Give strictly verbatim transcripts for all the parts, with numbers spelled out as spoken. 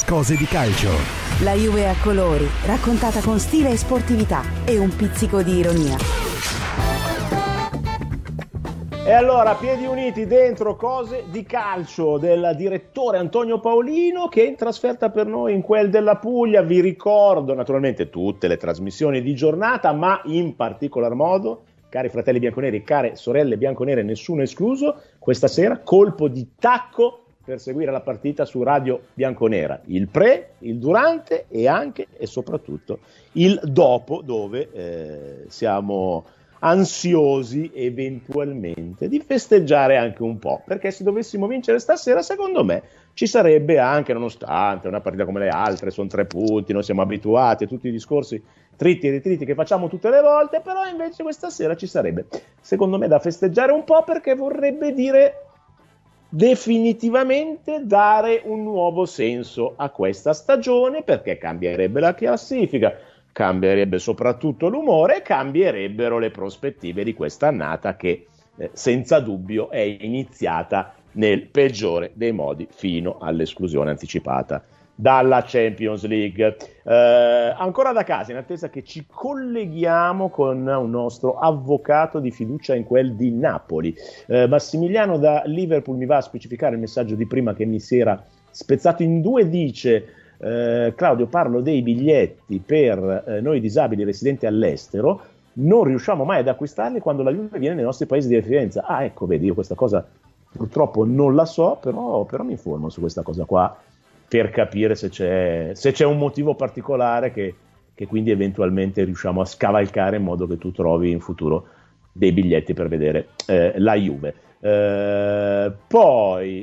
Cose di calcio. La Juve a colori, raccontata con stile e sportività e un pizzico di ironia. E allora, piedi uniti dentro Cose di calcio del direttore Antonio Paolino, che è in trasferta per noi in quel della Puglia. Vi ricordo naturalmente tutte le trasmissioni di giornata, ma in particolar modo, cari fratelli bianconeri, care sorelle bianconere, nessuno escluso, questa sera colpo di tacco per seguire la partita su Radio Bianconera, il pre, il durante e anche e soprattutto il dopo, dove eh, siamo ansiosi eventualmente di festeggiare anche un po', perché se dovessimo vincere stasera, secondo me ci sarebbe anche, nonostante una partita come le altre, sono tre punti, noi siamo abituati a tutti i discorsi tritti e ritriti che facciamo tutte le volte, però invece questa sera ci sarebbe, secondo me, da festeggiare un po', perché vorrebbe dire definitivamente dare un nuovo senso a questa stagione, perché cambierebbe la classifica, cambierebbe soprattutto l'umore e cambierebbero le prospettive di quest'annata che eh, senza dubbio è iniziata nel peggiore dei modi fino all'esclusione anticipata dalla Champions League. Eh, ancora da casa, in attesa che ci colleghiamo con un nostro avvocato di fiducia in quel di Napoli. Eh, Massimiliano da Liverpool mi va a specificare il messaggio di prima che mi si era spezzato in due, dice: Eh, Claudio, parlo dei biglietti per eh, noi disabili residenti all'estero, non riusciamo mai ad acquistarli quando la Juve viene nei nostri paesi di residenza. Ah, ecco, vedi, io questa cosa purtroppo non la so, però, però mi informo su questa cosa qua per capire se c'è, se c'è un motivo particolare che, che quindi eventualmente riusciamo a scavalcare in modo che tu trovi in futuro dei biglietti per vedere eh, la Juve. Eh, poi,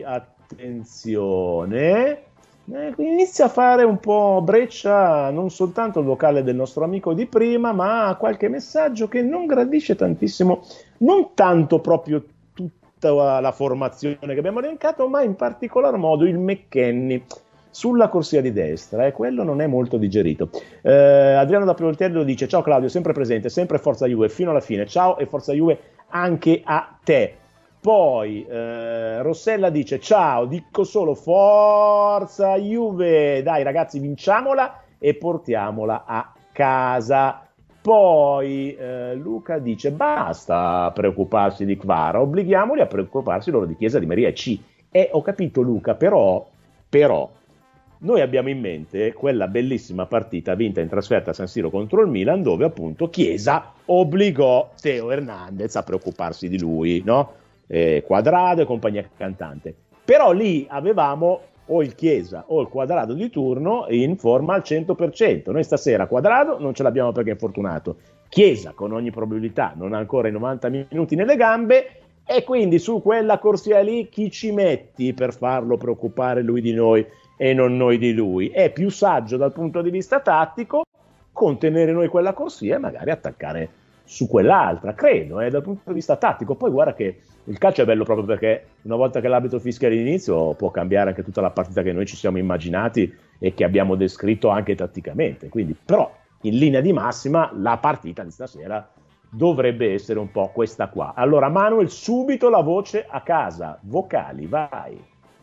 attenzione, Eh, inizia a fare un po' breccia non soltanto il vocale del nostro amico di prima, ma qualche messaggio che non gradisce tantissimo, non tanto proprio tutta la formazione che abbiamo elencato, ma in particolar modo il McKennie sulla corsia di destra, e quello non è molto digerito. eh, Adriano da Pioltello dice: ciao Claudio, sempre presente, sempre Forza Juve fino alla fine, ciao e Forza Juve anche a te. Poi eh, Rossella dice: ciao, dico solo Forza Juve, dai ragazzi, vinciamola e portiamola a casa. Poi eh, Luca dice: basta preoccuparsi di Kvara, obblighiamoli a preoccuparsi loro di Chiesa, di Maria e C. E ho capito, Luca, però, però noi abbiamo in mente quella bellissima partita vinta in trasferta a San Siro contro il Milan, dove appunto Chiesa obbligò Teo Hernandez a preoccuparsi di lui, no? Eh, Quadrado e compagnia cantante. Però lì avevamo o il Chiesa o il Quadrado di turno in forma al cento per cento. Noi stasera Quadrado non ce l'abbiamo perché è infortunato, Chiesa con ogni probabilità non ha ancora i novanta minuti nelle gambe, e quindi su quella corsia lì chi ci metti per farlo preoccupare lui di noi e non noi di lui? È più saggio dal punto di vista tattico contenere noi quella corsia e magari attaccare su quell'altra, credo, eh, dal punto di vista tattico. Poi guarda che il calcio è bello proprio perché una volta che l'arbitro fischia all'inizio può cambiare anche tutta la partita che noi ci siamo immaginati e che abbiamo descritto anche tatticamente. Quindi, però, in linea di massima la partita di stasera dovrebbe essere un po' questa qua. Allora Manuel, subito la voce a casa, vocali, vai.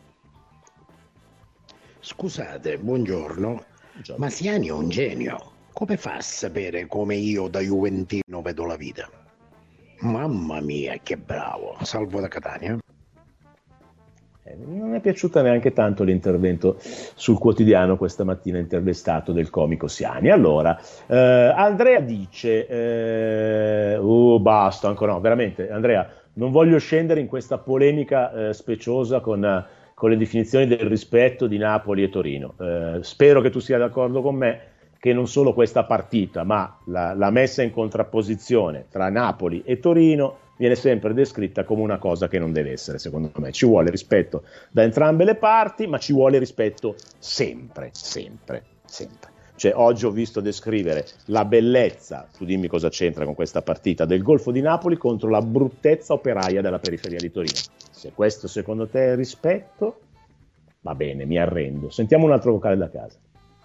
Scusate, buongiorno, Buongiorno. ma Siani è un genio. Come fa a sapere come io da juventino vedo la vita? Mamma mia, che bravo. Salvo da Catania. Eh, non è piaciuta neanche tanto l'intervento sul quotidiano questa mattina intervistato del comico Siani. Allora, eh, Andrea dice, eh, oh, basta, ancora no, veramente, Andrea, non voglio scendere in questa polemica eh, speciosa con, eh, con le definizioni del rispetto di Napoli e Torino. Eh, spero che tu sia d'accordo con me che non solo questa partita, ma la, la messa in contrapposizione tra Napoli e Torino viene sempre descritta come una cosa che non deve essere, secondo me. Ci vuole rispetto da entrambe le parti, ma ci vuole rispetto sempre, sempre, sempre. Cioè, oggi ho visto descrivere la bellezza, tu dimmi cosa c'entra con questa partita, del Golfo di Napoli contro la bruttezza operaia della periferia di Torino. Se questo secondo te è rispetto, va bene, mi arrendo. Sentiamo un altro vocale da casa.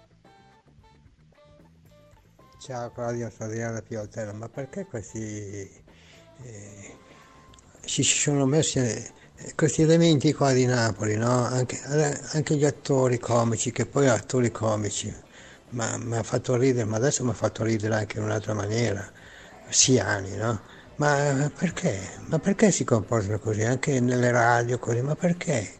Ciao Claudio, sono Adriano Pioltello, ma perché questi eh, ci si sono messi questi elementi qua di Napoli, no? Anche, anche gli attori comici, che poi attori comici, ma mi ha fatto ridere, ma adesso mi ha fatto ridere anche in un'altra maniera, Siani, no? Ma perché? Ma perché si comportano così? Anche nelle radio così, ma perché?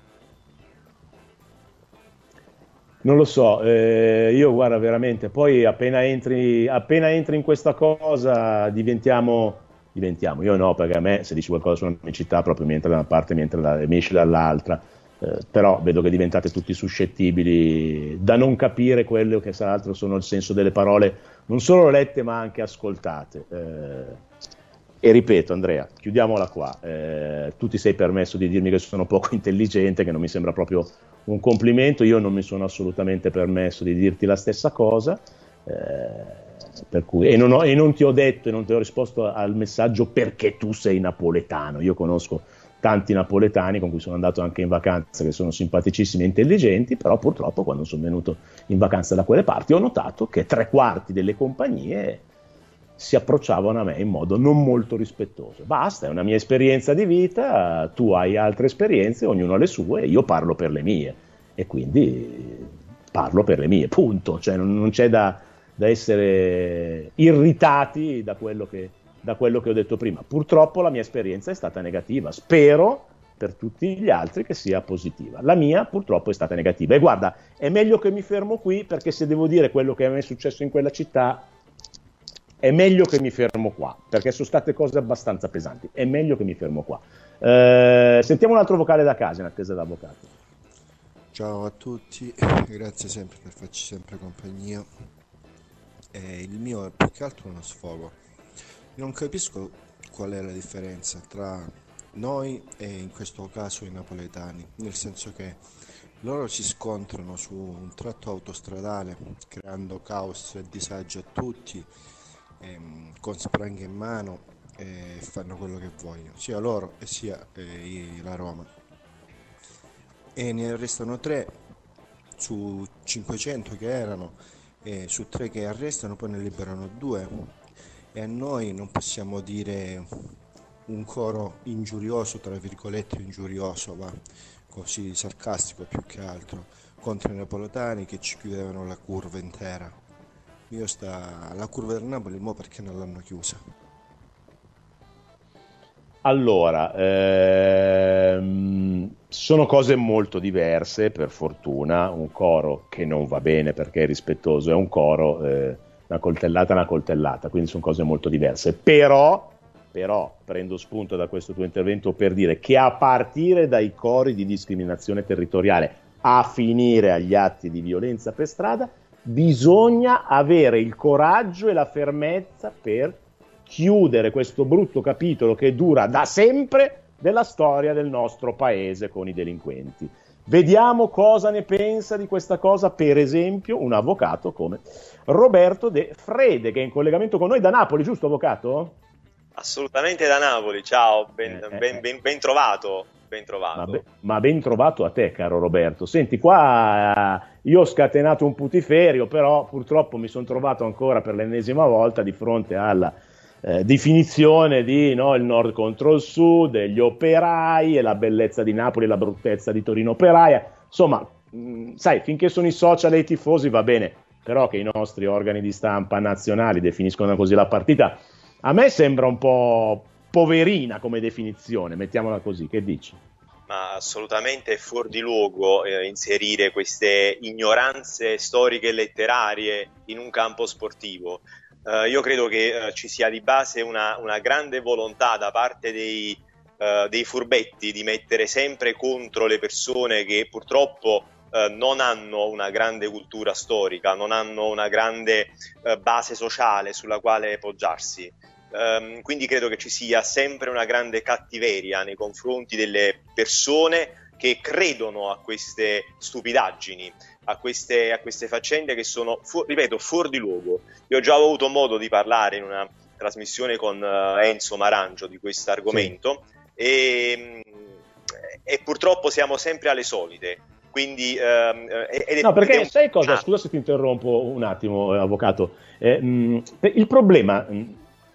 Non lo so, eh, io guarda veramente, poi appena entri, appena entri in questa cosa diventiamo, diventiamo, io no, perché a me se dici qualcosa sulla mia città proprio mi entra da una parte, mi, entra da, mi esce dall'altra, eh, però vedo che diventate tutti suscettibili da non capire quello che tra l'altro sono il senso delle parole, non solo lette ma anche ascoltate. Eh, e ripeto Andrea, chiudiamola qua, eh, tu ti sei permesso di dirmi che sono poco intelligente, che non mi sembra proprio un complimento, io non mi sono assolutamente permesso di dirti la stessa cosa, eh, per cui, e, non ho, e non ti ho detto e non ti ho risposto al messaggio perché tu sei napoletano. Io conosco tanti napoletani con cui sono andato anche in vacanza che sono simpaticissimi e intelligenti, però purtroppo quando sono venuto in vacanza da quelle parti ho notato che tre quarti delle compagnie si approcciavano a me in modo non molto rispettoso. Basta, è una mia esperienza di vita, tu hai altre esperienze, ognuno ha le sue, e io parlo per le mie, e quindi parlo per le mie, punto. Cioè non, non c'è da, da essere irritati da quello, che, da quello che ho detto prima. Purtroppo la mia esperienza è stata negativa, spero per tutti gli altri che sia positiva. La mia purtroppo è stata negativa, e guarda, è meglio che mi fermo qui, perché se devo dire quello che a me è successo in quella città, è meglio che mi fermo qua, perché sono state cose abbastanza pesanti. È meglio che mi fermo qua. Eh, sentiamo un altro vocale da casa in attesa dell'avvocato. Ciao a tutti, grazie sempre per farci sempre compagnia. Eh, il mio è più che altro uno sfogo. Io non capisco qual è la differenza tra noi e in questo caso i napoletani, nel senso che loro si scontrano su un tratto autostradale creando caos e disagio a tutti, con spranghe in mano, e fanno quello che vogliono, sia loro e sia eh, la Roma, e ne arrestano tre su cinquecento che erano, e su tre che arrestano poi ne liberano due, e a noi non possiamo dire un coro ingiurioso, tra virgolette ingiurioso, ma così sarcastico più che altro, contro i napoletani che ci chiudevano la curva intera. Io sta la curva del Napoli, mo perché non l'hanno chiusa? Allora, ehm, sono cose molto diverse, per fortuna. Un coro che non va bene perché è rispettoso, è un coro, eh, una coltellata è una coltellata, quindi sono cose molto diverse. Però, però, prendo spunto da questo tuo intervento per dire che a partire dai cori di discriminazione territoriale a finire agli atti di violenza per strada, bisogna avere il coraggio e la fermezza per chiudere questo brutto capitolo che dura da sempre della storia del nostro paese con i delinquenti. Vediamo cosa ne pensa di questa cosa, per esempio, un avvocato come Roberto De Frede, che è in collegamento con noi da Napoli, giusto avvocato? Assolutamente da Napoli, ciao, ben, Eh, eh, ben, ben, ben trovato. Ben trovato. Ma, be- ma ben trovato a te, caro Roberto. Senti, qua eh, io ho scatenato un putiferio, però purtroppo mi sono trovato ancora per l'ennesima volta di fronte alla eh, definizione di no, il nord contro il sud, gli operai e la bellezza di Napoli e la bruttezza di Torino operaia. Insomma, mh, sai, finché sono i social e i tifosi va bene, però che i nostri organi di stampa nazionali definiscono così la partita, a me sembra un po' poverina come definizione, mettiamola così, che dici? Ma assolutamente è fuori di luogo eh, inserire queste ignoranze storiche e letterarie in un campo sportivo. Uh, io credo che uh, ci sia di base una, una grande volontà da parte dei, uh, dei furbetti di mettere sempre contro le persone che purtroppo uh, non hanno una grande cultura storica, non hanno una grande uh, base sociale sulla quale poggiarsi. Um, quindi credo che ci sia sempre una grande cattiveria nei confronti delle persone che credono a queste stupidaggini, a queste, a queste faccende che sono, fu- ripeto, fuori di luogo. Io ho già avuto modo di parlare in una trasmissione con uh, Enzo Marangio di questo argomento, sì. e, e purtroppo siamo sempre alle solite. Quindi, um, ed è, no, perché un... sai cosa? Scusa se ti interrompo un attimo, avvocato. Eh, mh, il problema... Mh,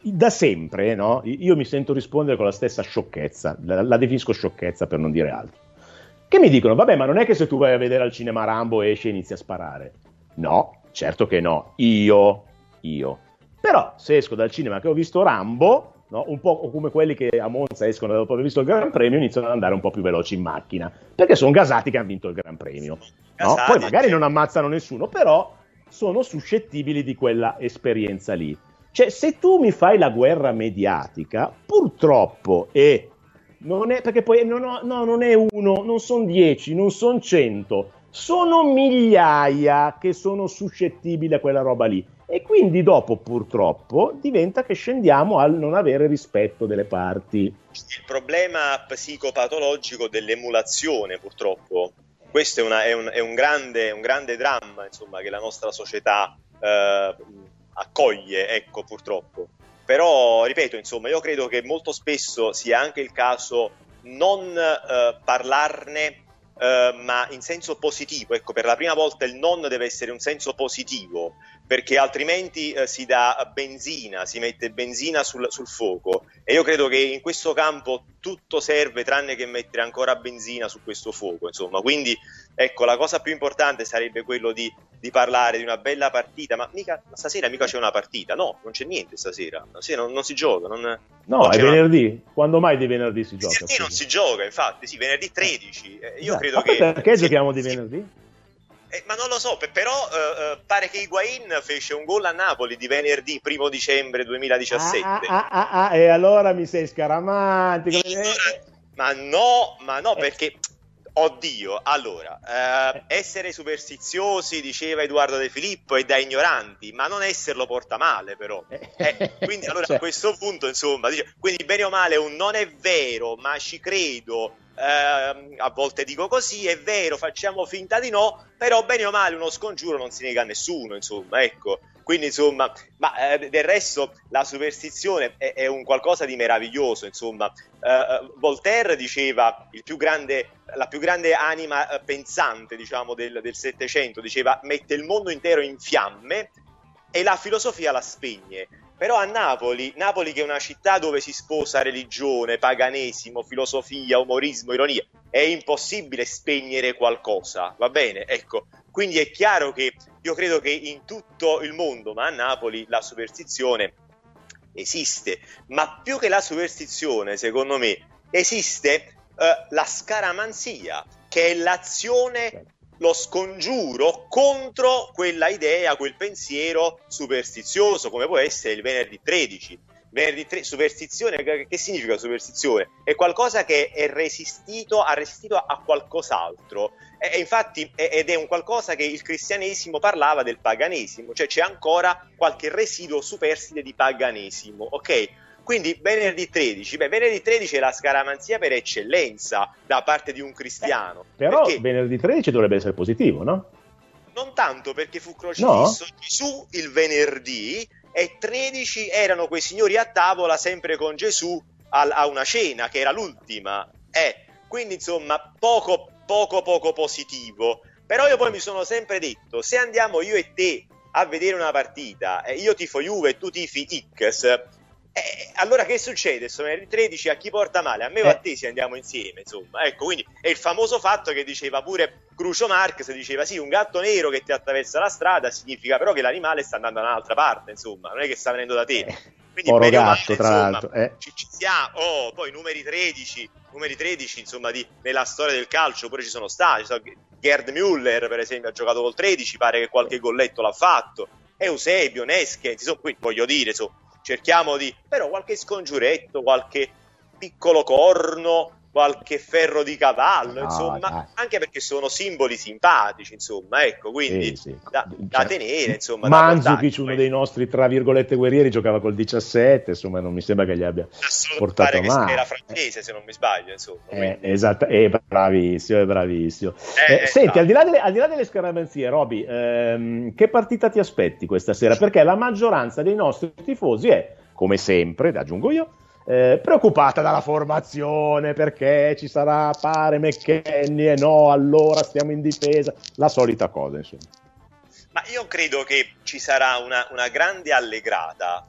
da sempre, no? Io mi sento rispondere con la stessa sciocchezza, la, la definisco sciocchezza per non dire altro, che mi dicono, vabbè, ma non è che se tu vai a vedere al cinema Rambo esci e inizi a sparare. No, certo che no, io, io. Però se esco dal cinema che ho visto Rambo, no? Un po' come quelli che a Monza escono dopo aver visto il Gran Premio, iniziano ad andare un po' più veloci in macchina, perché sono gasati che hanno vinto il Gran Premio, no? Poi magari non ammazzano nessuno, però sono suscettibili di quella esperienza lì. Cioè, se tu mi fai la guerra mediatica, purtroppo, e non è, perché poi no, no, no, non è uno, non sono dieci, non sono cento, sono migliaia che sono suscettibili a quella roba lì. E quindi dopo, purtroppo, diventa che scendiamo al non avere rispetto delle parti. Il problema psicopatologico dell'emulazione, purtroppo, questo è, una, è, un, è un, grande, un grande dramma, insomma, che la nostra società eh, accoglie, ecco, purtroppo. Però, ripeto, insomma, io credo che molto spesso sia anche il caso non eh, parlarne, Uh, ma in senso positivo, ecco, per la prima volta il non deve essere un senso positivo, perché altrimenti uh, si dà benzina, si mette benzina sul, sul fuoco, e io credo che in questo campo tutto serve tranne che mettere ancora benzina su questo fuoco, insomma. Quindi ecco, la cosa più importante sarebbe quello di, di parlare di una bella partita, ma mica stasera mica c'è una partita, no, non c'è niente stasera, stasera non, non si gioca, non, no, non è venerdì, una... quando mai di venerdì si gioca? Venerdì non si gioca, infatti, sì, venerdì tredici, eh, io esatto. credo Ma che... perché sì, giochiamo di sì. venerdì? Eh, ma non lo so, però eh, pare che Higuain fece un gol a Napoli di venerdì primo dicembre duemiladiciassette. Ah, ah, ah, ah, e allora mi sei scaramantico. Eh, ma no, ma no, perché, oddio, allora, eh, essere superstiziosi, diceva Edoardo De Filippo, è da ignoranti, ma non esserlo porta male, però. Eh, quindi allora a questo punto, insomma, dice, quindi bene o male un non è vero, ma ci credo. Uh, a volte dico così, è vero, facciamo finta di no, però bene o male uno scongiuro non si nega a nessuno, insomma, ecco. Quindi insomma, ma eh, del resto la superstizione è, è un qualcosa di meraviglioso, insomma. Uh, Voltaire diceva, il più grande, la più grande anima uh, pensante, diciamo, del, del Settecento, diceva mette il mondo intero in fiamme e la filosofia la spegne. Però a Napoli, Napoli che è una città dove si sposa religione, paganesimo, filosofia, umorismo, ironia, è impossibile spegnere qualcosa, va bene? Ecco, quindi è chiaro che io credo che in tutto il mondo, ma a Napoli, la superstizione esiste. Ma più che la superstizione, secondo me, esiste eh, la scaramanzia, che è l'azione... lo scongiuro contro quella idea, quel pensiero superstizioso, come può essere il venerdì tredici. Venerdì tre, superstizione, che significa superstizione? È qualcosa che è resistito, ha resistito a qualcos'altro, e infatti ed è un qualcosa che il cristianesimo parlava del paganesimo, cioè c'è ancora qualche residuo superstite di paganesimo, ok? Quindi venerdì tredici, beh, venerdì tredici è la scaramanzia per eccellenza da parte di un cristiano. Eh, però perché venerdì tredici dovrebbe essere positivo, no? Non tanto, perché fu crocifisso no? Gesù il venerdì e tredici erano quei signori a tavola sempre con Gesù a, a una cena che era l'ultima. Eh, quindi insomma poco poco poco positivo. Però io poi mi sono sempre detto, se andiamo io e te a vedere una partita, eh, io tifo Juve e tu tifi X, Eh, allora che succede? Sono venerdì tredici, a chi porta male? A me o a te se andiamo insieme, insomma. Ecco, quindi è il famoso fatto che diceva pure Groucho Marx, diceva sì, un gatto nero che ti attraversa la strada significa però che l'animale sta andando da un'altra parte, insomma, non è che sta venendo da te. Quindi Oro bene o gatto, male, tra insomma, l'altro, eh. ci, ci siamo. Oh, poi numeri tredici, numeri tredici, insomma, di, nella storia del calcio pure ci sono stati. So, Gerd Müller, per esempio, ha giocato col tredici, pare che qualche golletto l'ha fatto. Eusebio, Nesche, insomma, quindi voglio dire, insomma, cerchiamo di, però qualche scongiuretto, qualche piccolo corno, qualche ferro di cavallo, no, insomma, dai. Anche perché sono simboli simpatici, insomma, ecco, quindi sì, sì. Da, da tenere, insomma. Mandzukic, uno dei nostri, tra virgolette, guerrieri, giocava col diciassette, insomma, non mi sembra che gli abbia portato male. Era francese, se non mi sbaglio, insomma. Eh, esatto, è bravissimo, è bravissimo. Eh, eh, senti, esatto. al, di là delle, al di là delle scaramanzie, Roby, ehm, che partita ti aspetti questa sera? Perché la maggioranza dei nostri tifosi è, come sempre, aggiungo io, Eh, preoccupata dalla formazione, perché ci sarà pare McKennie e no, allora stiamo in difesa, la solita cosa, insomma. Ma io credo che ci sarà una, una grande allegrata,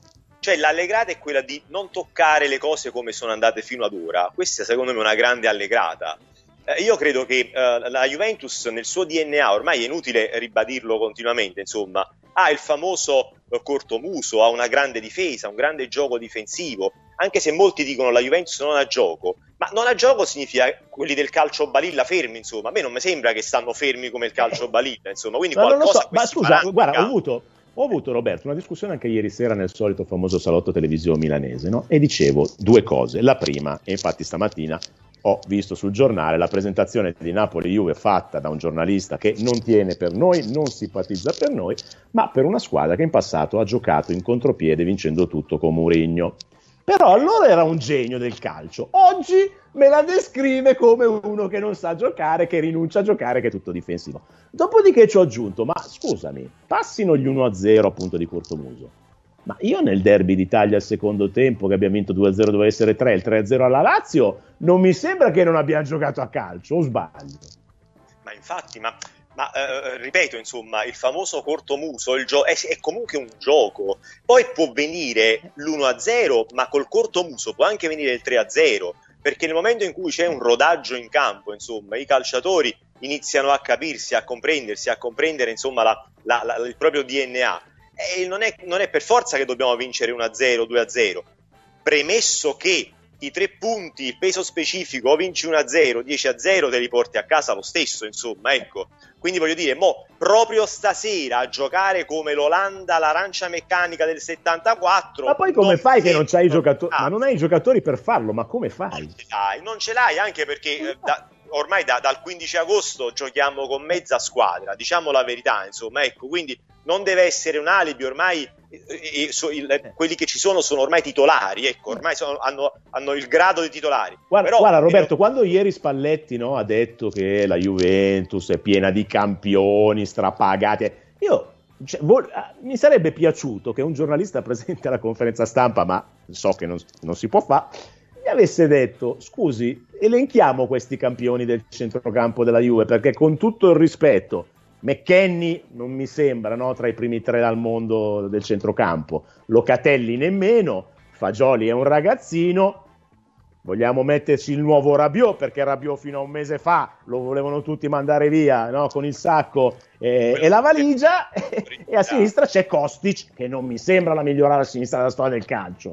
Cioè l'allegrata è quella di non toccare le cose come sono andate fino ad ora. Questa secondo me è una grande allegrata. Eh, io credo che eh, la Juventus nel suo D N A, ormai è inutile ribadirlo continuamente, insomma, ha il famoso eh, cortomuso, ha una grande difesa, un grande gioco difensivo, anche se molti dicono la Juventus non ha gioco, ma non ha gioco significa quelli del calcio balilla fermi, insomma, a me non mi sembra che stanno fermi come il calcio balilla, insomma, quindi ma qualcosa so. Ma scusa, guarda, ho avuto, ho avuto Roberto una discussione anche ieri sera nel solito famoso salotto televisivo milanese, no? E dicevo due cose, la prima, e infatti stamattina ho visto sul giornale la presentazione di Napoli-Juve fatta da un giornalista che non tiene per noi, non simpatizza per noi, ma per una squadra che in passato ha giocato in contropiede vincendo tutto con Mourinho. Però allora era un genio del calcio, oggi me la descrive come uno che non sa giocare, che rinuncia a giocare, che è tutto difensivo. Dopodiché ci ho aggiunto, ma scusami, passino gli uno a zero appunto di cortomuso. Ma io nel derby d'Italia al secondo tempo, che abbiamo vinto due a zero, doveva essere tre, il tre a zero alla Lazio, non mi sembra che non abbia giocato a calcio, o sbaglio? Ma infatti, ma, ma eh, ripeto, insomma, il famoso cortomuso il gio- è, è comunque un gioco. Poi può venire l'uno a zero, ma col cortomuso può anche venire il tre a zero, perché nel momento in cui c'è un rodaggio in campo, insomma, i calciatori iniziano a capirsi, a comprendersi, a comprendere, insomma, la, la, la, il proprio D N A. E non è, non è per forza che dobbiamo vincere uno a zero, due a zero, premesso che i tre punti, il peso specifico, o vinci uno a zero, dieci a zero, te li porti a casa lo stesso, insomma, ecco. Quindi voglio dire, mo, proprio stasera a giocare come l'Olanda, l'arancia meccanica del settantaquattro. Ma poi come fai che non c'hai i giocatori? Ma non hai i giocatori per farlo, ma come fai? Non ce l'hai, non ce l'hai anche perché eh, da, ormai da, dal quindici agosto giochiamo con mezza squadra, diciamo la verità, insomma, ecco, quindi non deve essere un alibi, ormai eh, eh, so, il, quelli che ci sono sono ormai titolari, ecco, ormai sono, hanno, hanno il grado di titolari. Guarda, Però, guarda Roberto, però... quando ieri Spalletti, no, ha detto che la Juventus è piena di campioni strapagati, io cioè, vol- mi sarebbe piaciuto che un giornalista presente alla conferenza stampa, ma so che non, non si può fare, mi avesse detto: scusi, elenchiamo questi campioni del centrocampo della Juve, perché con tutto il rispetto, McKennie non mi sembra, no, tra i primi tre al mondo del centrocampo, Locatelli nemmeno, Fagioli è un ragazzino, vogliamo metterci il nuovo Rabiot, perché Rabiot fino a un mese fa lo volevano tutti mandare via, no, con il sacco e, e la valigia, e, e a sinistra c'è Kostic, che non mi sembra la migliore a sinistra della storia del calcio.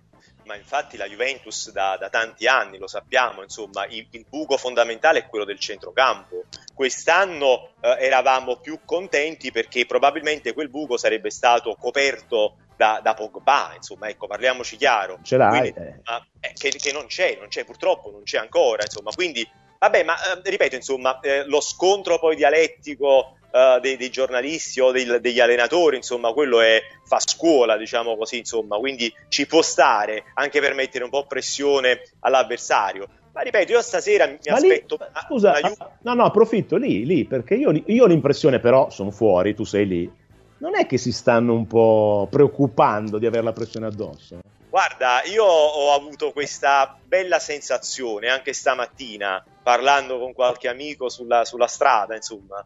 Ma infatti la Juventus da, da tanti anni, lo sappiamo, insomma, il, il buco fondamentale è quello del centrocampo. Quest'anno eh, eravamo più contenti perché probabilmente quel buco sarebbe stato coperto da, da Pogba, insomma, ecco, parliamoci chiaro. Ce l'hai? Quindi, eh. ma, eh, che, che non c'è, non c'è, purtroppo non c'è ancora, insomma, quindi, vabbè, ma eh, ripeto, insomma, eh, lo scontro poi dialettico Uh, dei, dei giornalisti o dei, degli allenatori, insomma, quello è, fa scuola, diciamo così, insomma, quindi ci può stare anche per mettere un po' pressione all'avversario. Ma ripeto, io stasera mi Ma aspetto lì, scusa, Ju- no no approfitto lì, lì perché io, io ho l'impressione, però sono fuori, tu sei lì, non è che si stanno un po' preoccupando di avere la pressione addosso? Guarda, io ho avuto questa bella sensazione anche stamattina parlando con qualche amico sulla, sulla strada, insomma,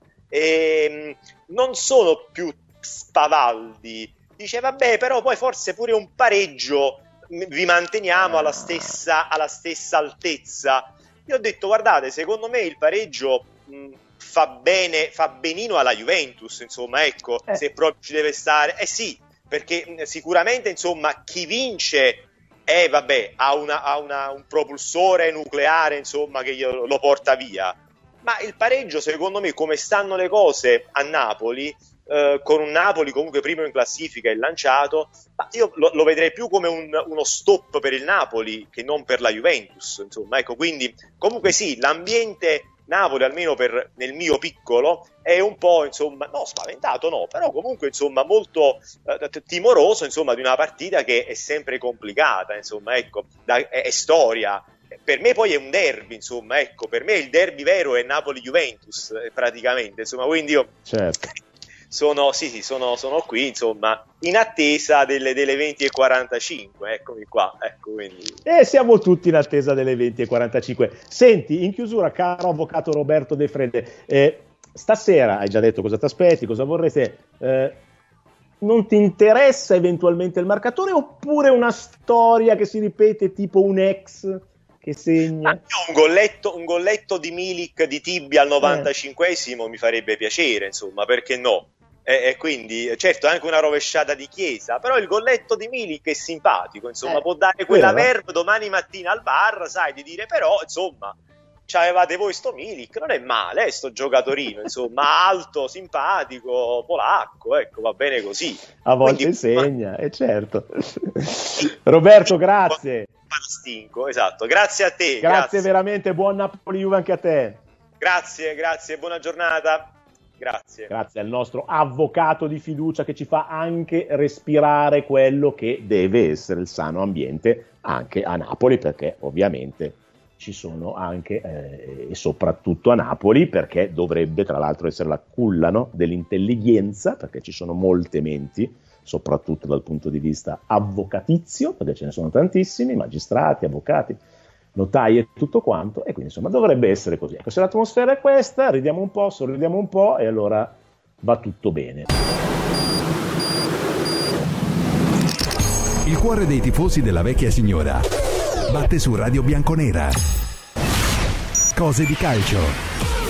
e non sono più spavaldi. Dice vabbè, però poi forse pure un pareggio vi manteniamo alla stessa, alla stessa altezza. Io ho detto guardate, secondo me il pareggio mh, fa bene, fa benino alla Juventus, insomma, ecco, eh. se proprio ci deve stare, eh sì, perché mh, sicuramente, insomma, chi vince eh vabbè ha, una, ha una, un propulsore nucleare, insomma, che io, lo porta via. Ma il pareggio, secondo me, come stanno le cose a Napoli, eh, con un Napoli comunque primo in classifica e lanciato, ma io lo, lo vedrei più come un, uno stop per il Napoli che non per la Juventus, insomma, ecco, quindi comunque sì, l'ambiente Napoli, almeno per, nel mio piccolo, è un po', insomma, no, spaventato no, però comunque, insomma, molto eh, timoroso, insomma, di una partita che è sempre complicata, insomma, ecco, da, è, è storia. Per me poi è un derby, insomma, ecco, per me il derby vero è Napoli-Juventus, praticamente, insomma, quindi io certo. sono, sì, sì, sono, sono qui, insomma, in attesa delle, delle venti e quarantacinque, eccomi qua, ecco, quindi. E siamo tutti in attesa delle venti e quarantacinque. Senti, in chiusura, caro avvocato Roberto De Frede, eh, stasera hai già detto cosa ti aspetti, cosa vorreste, eh, non ti interessa eventualmente il marcatore, oppure una storia che si ripete tipo un ex che segna? Ah, un golletto, un golletto di Milik di Tibbia al novantacinquesimo eh. mi farebbe piacere, insomma, perché no? E, e quindi certo anche una rovesciata di Chiesa, però il golletto di Milik è simpatico, insomma, eh, può dare quella verve domani mattina al bar, sai, di dire però insomma c'avevate voi sto Milik, non è male, eh, sto giocatorino, insomma, alto, simpatico, polacco, ecco, va bene così. A volte quindi, segna, ma... è certo. Roberto, grazie. Stinco, esatto, grazie a te. Grazie, grazie veramente, buon Napoli-Juve anche a te. Grazie, grazie, buona giornata. Grazie. Grazie al nostro avvocato di fiducia che ci fa anche respirare quello che deve essere il sano ambiente anche a Napoli, perché ovviamente ci sono anche eh, e soprattutto a Napoli, perché dovrebbe tra l'altro essere la culla, no, dell'intelligenza, perché ci sono molte menti, soprattutto dal punto di vista avvocatizio, perché ce ne sono tantissimi, magistrati, avvocati, notai e tutto quanto, e quindi insomma dovrebbe essere così. Ecco, se l'atmosfera è questa, ridiamo un po', sorridiamo un po' e allora va tutto bene. Il cuore dei tifosi della vecchia signora batte su Radio Bianconera. Cose di calcio.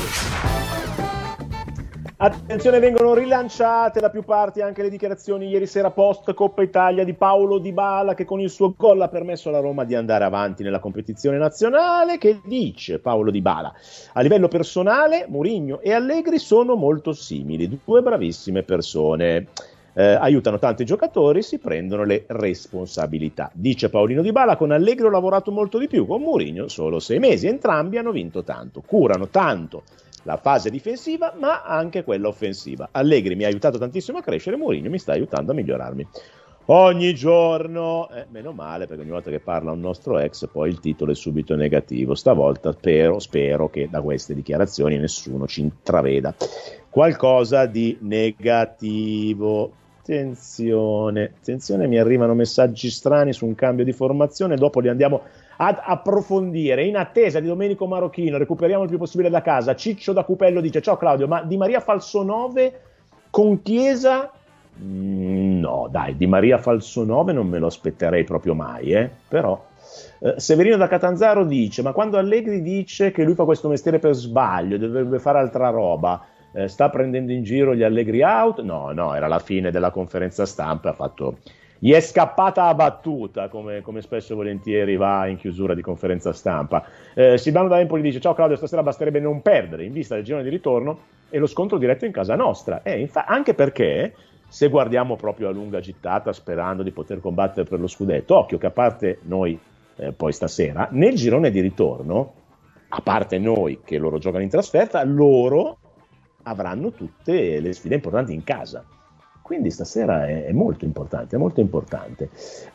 Attenzione, vengono rilanciate da più parti anche le dichiarazioni ieri sera post Coppa Italia di Paulo Dybala, che con il suo gol ha permesso alla Roma di andare avanti nella competizione nazionale. Che dice Paulo Dybala? A livello personale Mourinho e Allegri sono molto simili, due bravissime persone, eh, aiutano tanti giocatori, si prendono le responsabilità. Dice Paolino Dybala: con Allegri ho lavorato molto di più, con Mourinho solo sei mesi, entrambi hanno vinto tanto, curano tanto la fase difensiva ma anche quella offensiva. Allegri mi ha aiutato tantissimo a crescere, Mourinho mi sta aiutando a migliorarmi ogni giorno, eh, meno male, perché ogni volta che parla un nostro ex poi il titolo è subito negativo. Stavolta spero, spero che da queste dichiarazioni nessuno ci intraveda qualcosa di negativo. Attenzione, attenzione, mi arrivano messaggi strani su un cambio di formazione, dopo li andiamo ad approfondire. In attesa di Domenico Marocchino, recuperiamo il più possibile da casa. Ciccio da Cupello dice: ciao Claudio, ma Di Maria falso nove con Chiesa? Mm, no dai, Di Maria falso nove non me lo aspetterei proprio mai, eh? Però eh, Severino da Catanzaro dice: ma quando Allegri dice che lui fa questo mestiere per sbaglio, dovrebbe fare altra roba, eh, sta prendendo in giro gli Allegri out? No, no, era la fine della conferenza stampa, ha fatto... gli è scappata a battuta, come, come spesso e volentieri va in chiusura di conferenza stampa. Eh, Silvano da Empoli dice: ciao Claudio, stasera basterebbe non perdere in vista del girone di ritorno e lo scontro diretto in casa nostra. Eh, infa- anche perché, se guardiamo proprio a lunga gittata, sperando di poter combattere per lo scudetto, occhio che a parte noi eh, poi stasera, nel girone di ritorno, a parte noi che loro giocano in trasferta, loro avranno tutte le sfide importanti in casa. Quindi stasera è, è molto importante, è molto importante.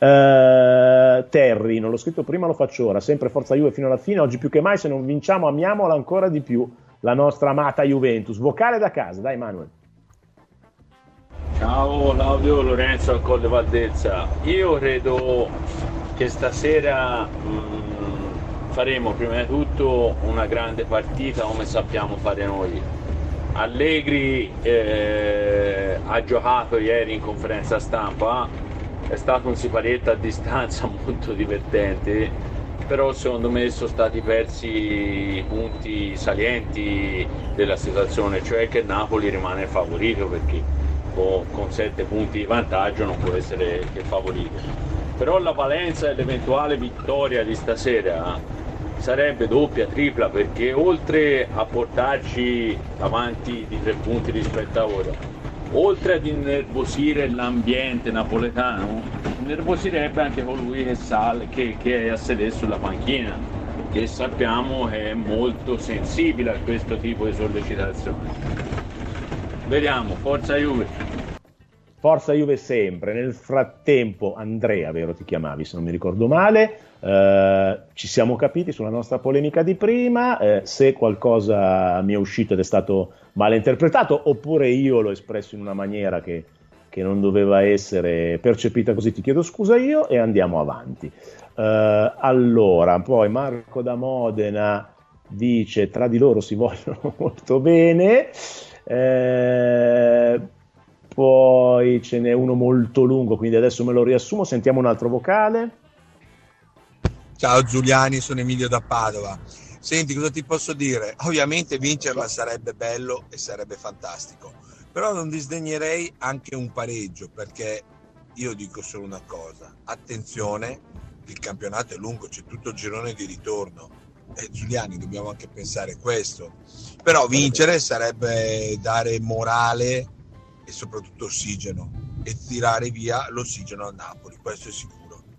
Uh, Terry, non l'ho scritto prima, lo faccio ora, sempre forza Juve fino alla fine, oggi più che mai, se non vinciamo amiamola ancora di più, la nostra amata Juventus. Vocale da casa, dai Manuel. Ciao Claudio, Lorenzo al Colle Valdezza. Io credo che stasera mh, faremo prima di tutto una grande partita come sappiamo fare noi. Allegri eh, ha giocato ieri in conferenza stampa, è stato un siparetto a distanza molto divertente, però secondo me sono stati persi i punti salienti della situazione, cioè che Napoli rimane favorito, perché con, con sette punti di vantaggio non può essere che favorito. Però la valenza dell'eventuale vittoria di stasera sarebbe doppia, tripla, perché oltre a portarci avanti di tre punti rispetto a ora, oltre ad innervosire l'ambiente napoletano, innervosirebbe anche colui che, sale, che, che è a sedere sulla panchina, che sappiamo è molto sensibile a questo tipo di sollecitazioni. Vediamo, forza Juve! Forza Juve sempre. Nel frattempo, Andrea, vero ti chiamavi se non mi ricordo male, eh, ci siamo capiti sulla nostra polemica di prima, eh, se qualcosa mi è uscito ed è stato male interpretato oppure io l'ho espresso in una maniera che, che non doveva essere percepita così, ti chiedo scusa io e andiamo avanti. Eh, allora, poi Marco da Modena dice: tra di loro si vogliono molto bene. Eh, Poi poi ce n'è uno molto lungo, quindi adesso me lo riassumo. Sentiamo un altro vocale. Ciao Giuliani, sono Emilio da Padova. Senti, cosa ti posso dire? Ovviamente vincerla sarebbe bello e sarebbe fantastico, però non disdegnerei anche un pareggio, perché io dico solo una cosa: attenzione, il campionato è lungo, c'è tutto il girone di ritorno. Eh, Giuliani, dobbiamo anche pensare questo. Però vincere sarebbe dare morale e soprattutto ossigeno, e tirare via l'ossigeno al Napoli, questo è sicuro.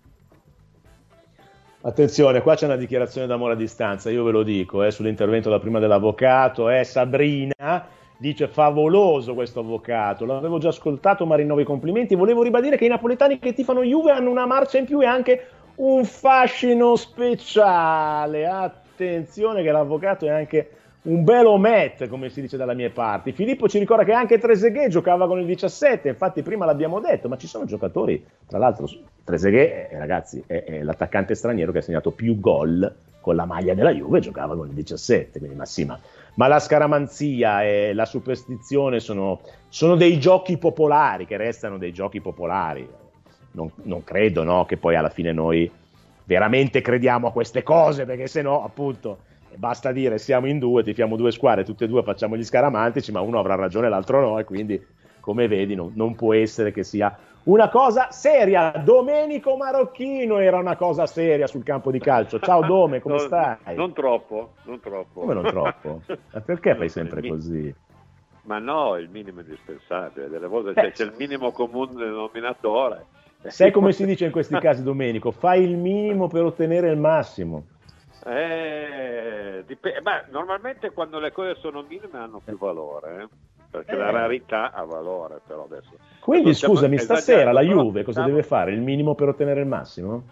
Attenzione, qua c'è una dichiarazione d'amore a distanza, io ve lo dico, eh, sull'intervento da prima dell'avvocato, eh, Sabrina dice favoloso questo avvocato, l'avevo già ascoltato ma rinnovo i complimenti, volevo ribadire che i napoletani che tifano Juve hanno una marcia in più e anche un fascino speciale, attenzione che l'avvocato è anche un bel omet, come si dice dalle mie parti. Filippo ci ricorda che anche Trezeguet giocava con il diciassette, infatti prima l'abbiamo detto, ma ci sono giocatori, tra l'altro Trezeguet, eh, ragazzi, è, è l'attaccante straniero che ha segnato più gol con la maglia della Juve e giocava con il diciassette, quindi ma sì, ma, ma la scaramanzia e la superstizione sono, sono dei giochi popolari, che restano dei giochi popolari. Non, non credo, no, che poi alla fine noi veramente crediamo a queste cose, perché se no, appunto, basta dire siamo in due, tifiamo due squadre, tutte e due facciamo gli scaramantici, ma uno avrà ragione e l'altro no, e quindi, come vedi, non, non può essere che sia una cosa seria. Domenico Marocchino era una cosa seria sul campo di calcio. Ciao Dome, come no, stai? Non troppo, non troppo. Come non troppo? Ma perché fai sempre così? Ma no, il minimo indispensabile, delle volte Eh. c'è, c'è il minimo comune denominatore. Sai come si dice in questi casi, Domenico? Fai il minimo per ottenere il massimo. Eh, dip- ma normalmente quando le cose sono minime hanno più valore, eh? Perché la rarità ha valore, però adesso. Quindi adesso scusami, stiamo stasera la esagerando, Juve però cosa stiamo- deve fare? Il minimo per ottenere il massimo?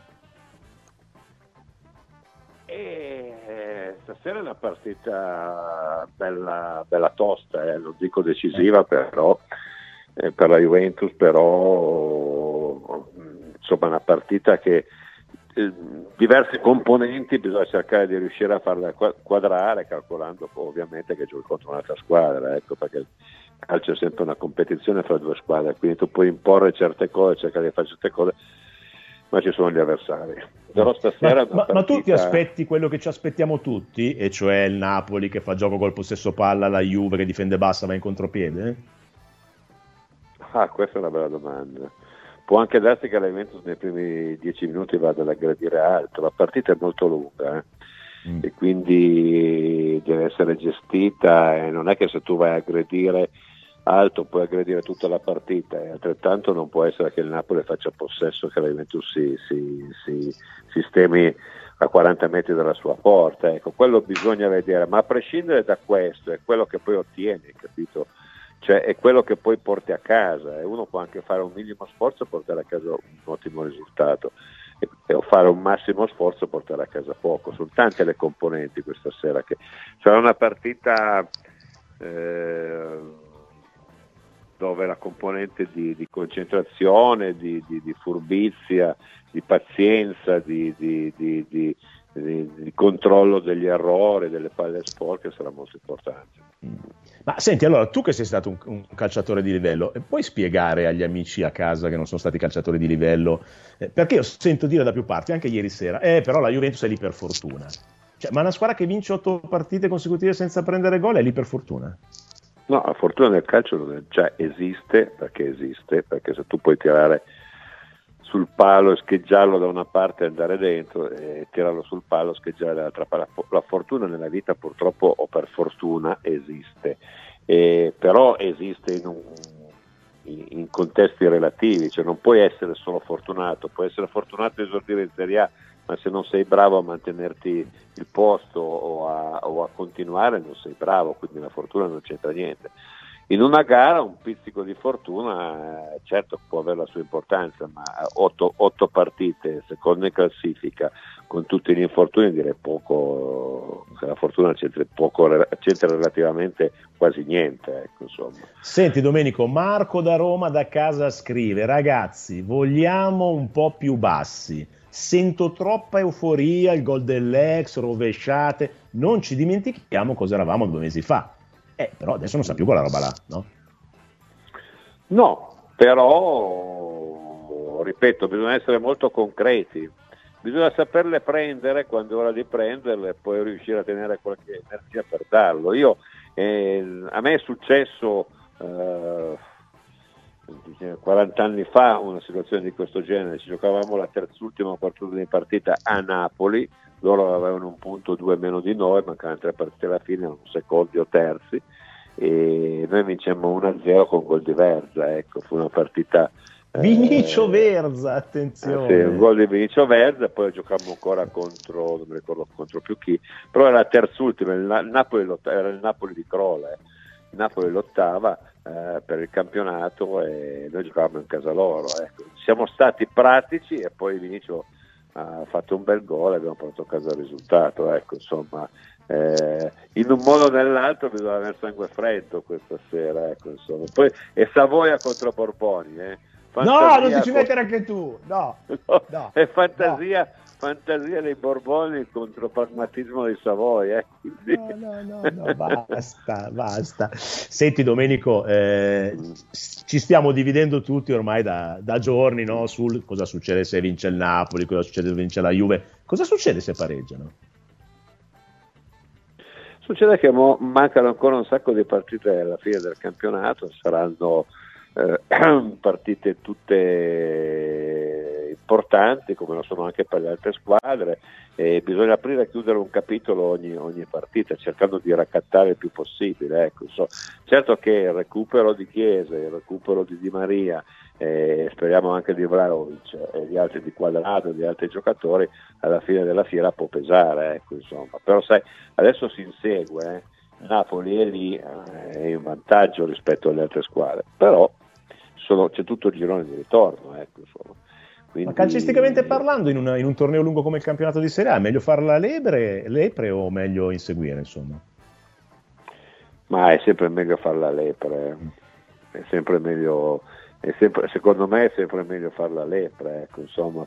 Eh, stasera è una partita bella, bella tosta, eh, non dico decisiva, però eh, per la Juventus, però insomma una partita che eh, diversi componenti bisogna cercare di riuscire a farla qua- quadrare, calcolando ovviamente che giochi contro un'altra squadra, ecco, perché il calcio è sempre una competizione fra due squadre, quindi tu puoi imporre certe cose, cercare di fare certe cose, ma ci sono gli avversari. Però stasera Ma, è una ma- ma tu ti partita- aspetti quello che ci aspettiamo tutti, e cioè il Napoli che fa gioco col possesso palla, la Juve che difende bassa va in contropiede? Ah, questa è una bella domanda. Può anche darsi che la Juventus nei primi dieci minuti vada ad aggredire alto, la partita è molto lunga, eh? Mm. E quindi deve essere gestita, e non è che se tu vai a aggredire alto puoi aggredire tutta la partita, e altrettanto non può essere che il Napoli faccia possesso, che la Juventus si, si, si sistemi a quaranta metri dalla sua porta, ecco, quello bisogna vedere, ma a prescindere da questo è quello che poi ottieni, capito? Cioè è quello che poi porti a casa, e uno può anche fare un minimo sforzo e portare a casa un ottimo risultato, e, e fare un massimo sforzo e portare a casa poco. Sono tante le componenti questa sera, che sarà una partita eh, dove la componente di, di concentrazione, di, di, di furbizia, di pazienza, di, di, di, di, di, di controllo degli errori, delle palle sporche sarà molto importante. Ma senti, allora, tu che sei stato un, un calciatore di livello, eh, puoi spiegare agli amici a casa che non sono stati calciatori di livello, eh, perché io sento dire da più parti, anche ieri sera, eh, però la Juventus è lì per fortuna. Cioè, ma una squadra che vince otto partite consecutive senza prendere gol è lì per fortuna? No, la fortuna nel calcio non è, cioè esiste, perché esiste, perché se tu puoi tirare sul palo e scheggiarlo da una parte e andare dentro, e tirarlo sul palo, scheggiare dall'altra parte. La fortuna nella vita purtroppo, o per fortuna, esiste, e, però esiste in, un, in, in contesti relativi, cioè non puoi essere solo fortunato, puoi essere fortunato a esordire in Serie A, ma se non sei bravo a mantenerti il posto o a, o a continuare non sei bravo, quindi la fortuna non c'entra niente. In una gara un pizzico di fortuna eh, certo può avere la sua importanza, ma otto, otto partite secondo in classifica con tutti gli infortuni direi poco, che la fortuna c'entra poco, c'entra relativamente quasi niente, ecco, insomma. Senti Domenico, Marco da Roma da casa scrive: ragazzi, vogliamo un po' più bassi, sento troppa euforia, il gol dell'ex, rovesciate, non ci dimentichiamo cosa eravamo due mesi fa. Eh, però adesso non sa più quella roba là, no? No, però ripeto, bisogna essere molto concreti, bisogna saperle prendere quando è ora di prenderle e poi riuscire a tenere qualche energia per darlo. Io eh, a me è successo eh, quaranta anni fa una situazione di questo genere, ci giocavamo la terz'ultima partita di partita a Napoli, loro avevano un punto due meno di noi, mancavano tre partite alla fine, erano secondi o terzi, e noi vincemmo uno a zero con gol di Verza, ecco, fu una partita Vinicio eh, Verza, attenzione, sì, un gol di Vinicio Verza, poi giocammo ancora contro, non mi ricordo contro più chi, però era la terz'ultima, il, il Napoli lotta, era il Napoli di Crole, eh. il Napoli lottava eh, per il campionato e noi giocavamo in casa loro, ecco. Siamo stati pratici e poi Vinicio ha fatto un bel gol e abbiamo portato a casa il risultato, ecco, insomma, eh, in un modo o nell'altro bisogna avere sangue freddo questa sera, ecco, insomma. Poi è Savoia contro Borboni, eh. No, non ti ci mettere anche tu, no, no, no è fantasia, no. fantasia dei Borboni contro pragmatismo di Savoia, eh. no, no, no, no, basta, basta. Senti Domenico, eh, ci stiamo dividendo tutti ormai da, da giorni, no? Sul cosa succede se vince il Napoli, cosa succede se vince la Juve, cosa succede se pareggiano? Succede che mo mancano ancora un sacco di partite alla fine del campionato, saranno eh, partite tutte importanti come lo sono anche per le altre squadre, e bisogna aprire e chiudere un capitolo ogni, ogni partita cercando di raccattare il più possibile, ecco. So, certo che il recupero di Chiesa, il recupero di Di Maria, eh, speriamo anche di Vlahovic e di altri, di Quadrado, di altri giocatori, alla fine della fiera può pesare, ecco, insomma. Però sai, adesso si insegue, eh. Napoli è lì, eh, è in vantaggio rispetto alle altre squadre, però sono, c'è tutto il girone di ritorno, ecco, insomma. Quindi... Ma calcisticamente parlando, in, una, in un torneo lungo come il campionato di Serie A, è meglio fare la lepre, lepre o meglio inseguire, insomma? Ma è sempre meglio fare la lepre, è sempre meglio, è sempre, secondo me è sempre meglio fare la lepre, ecco, insomma.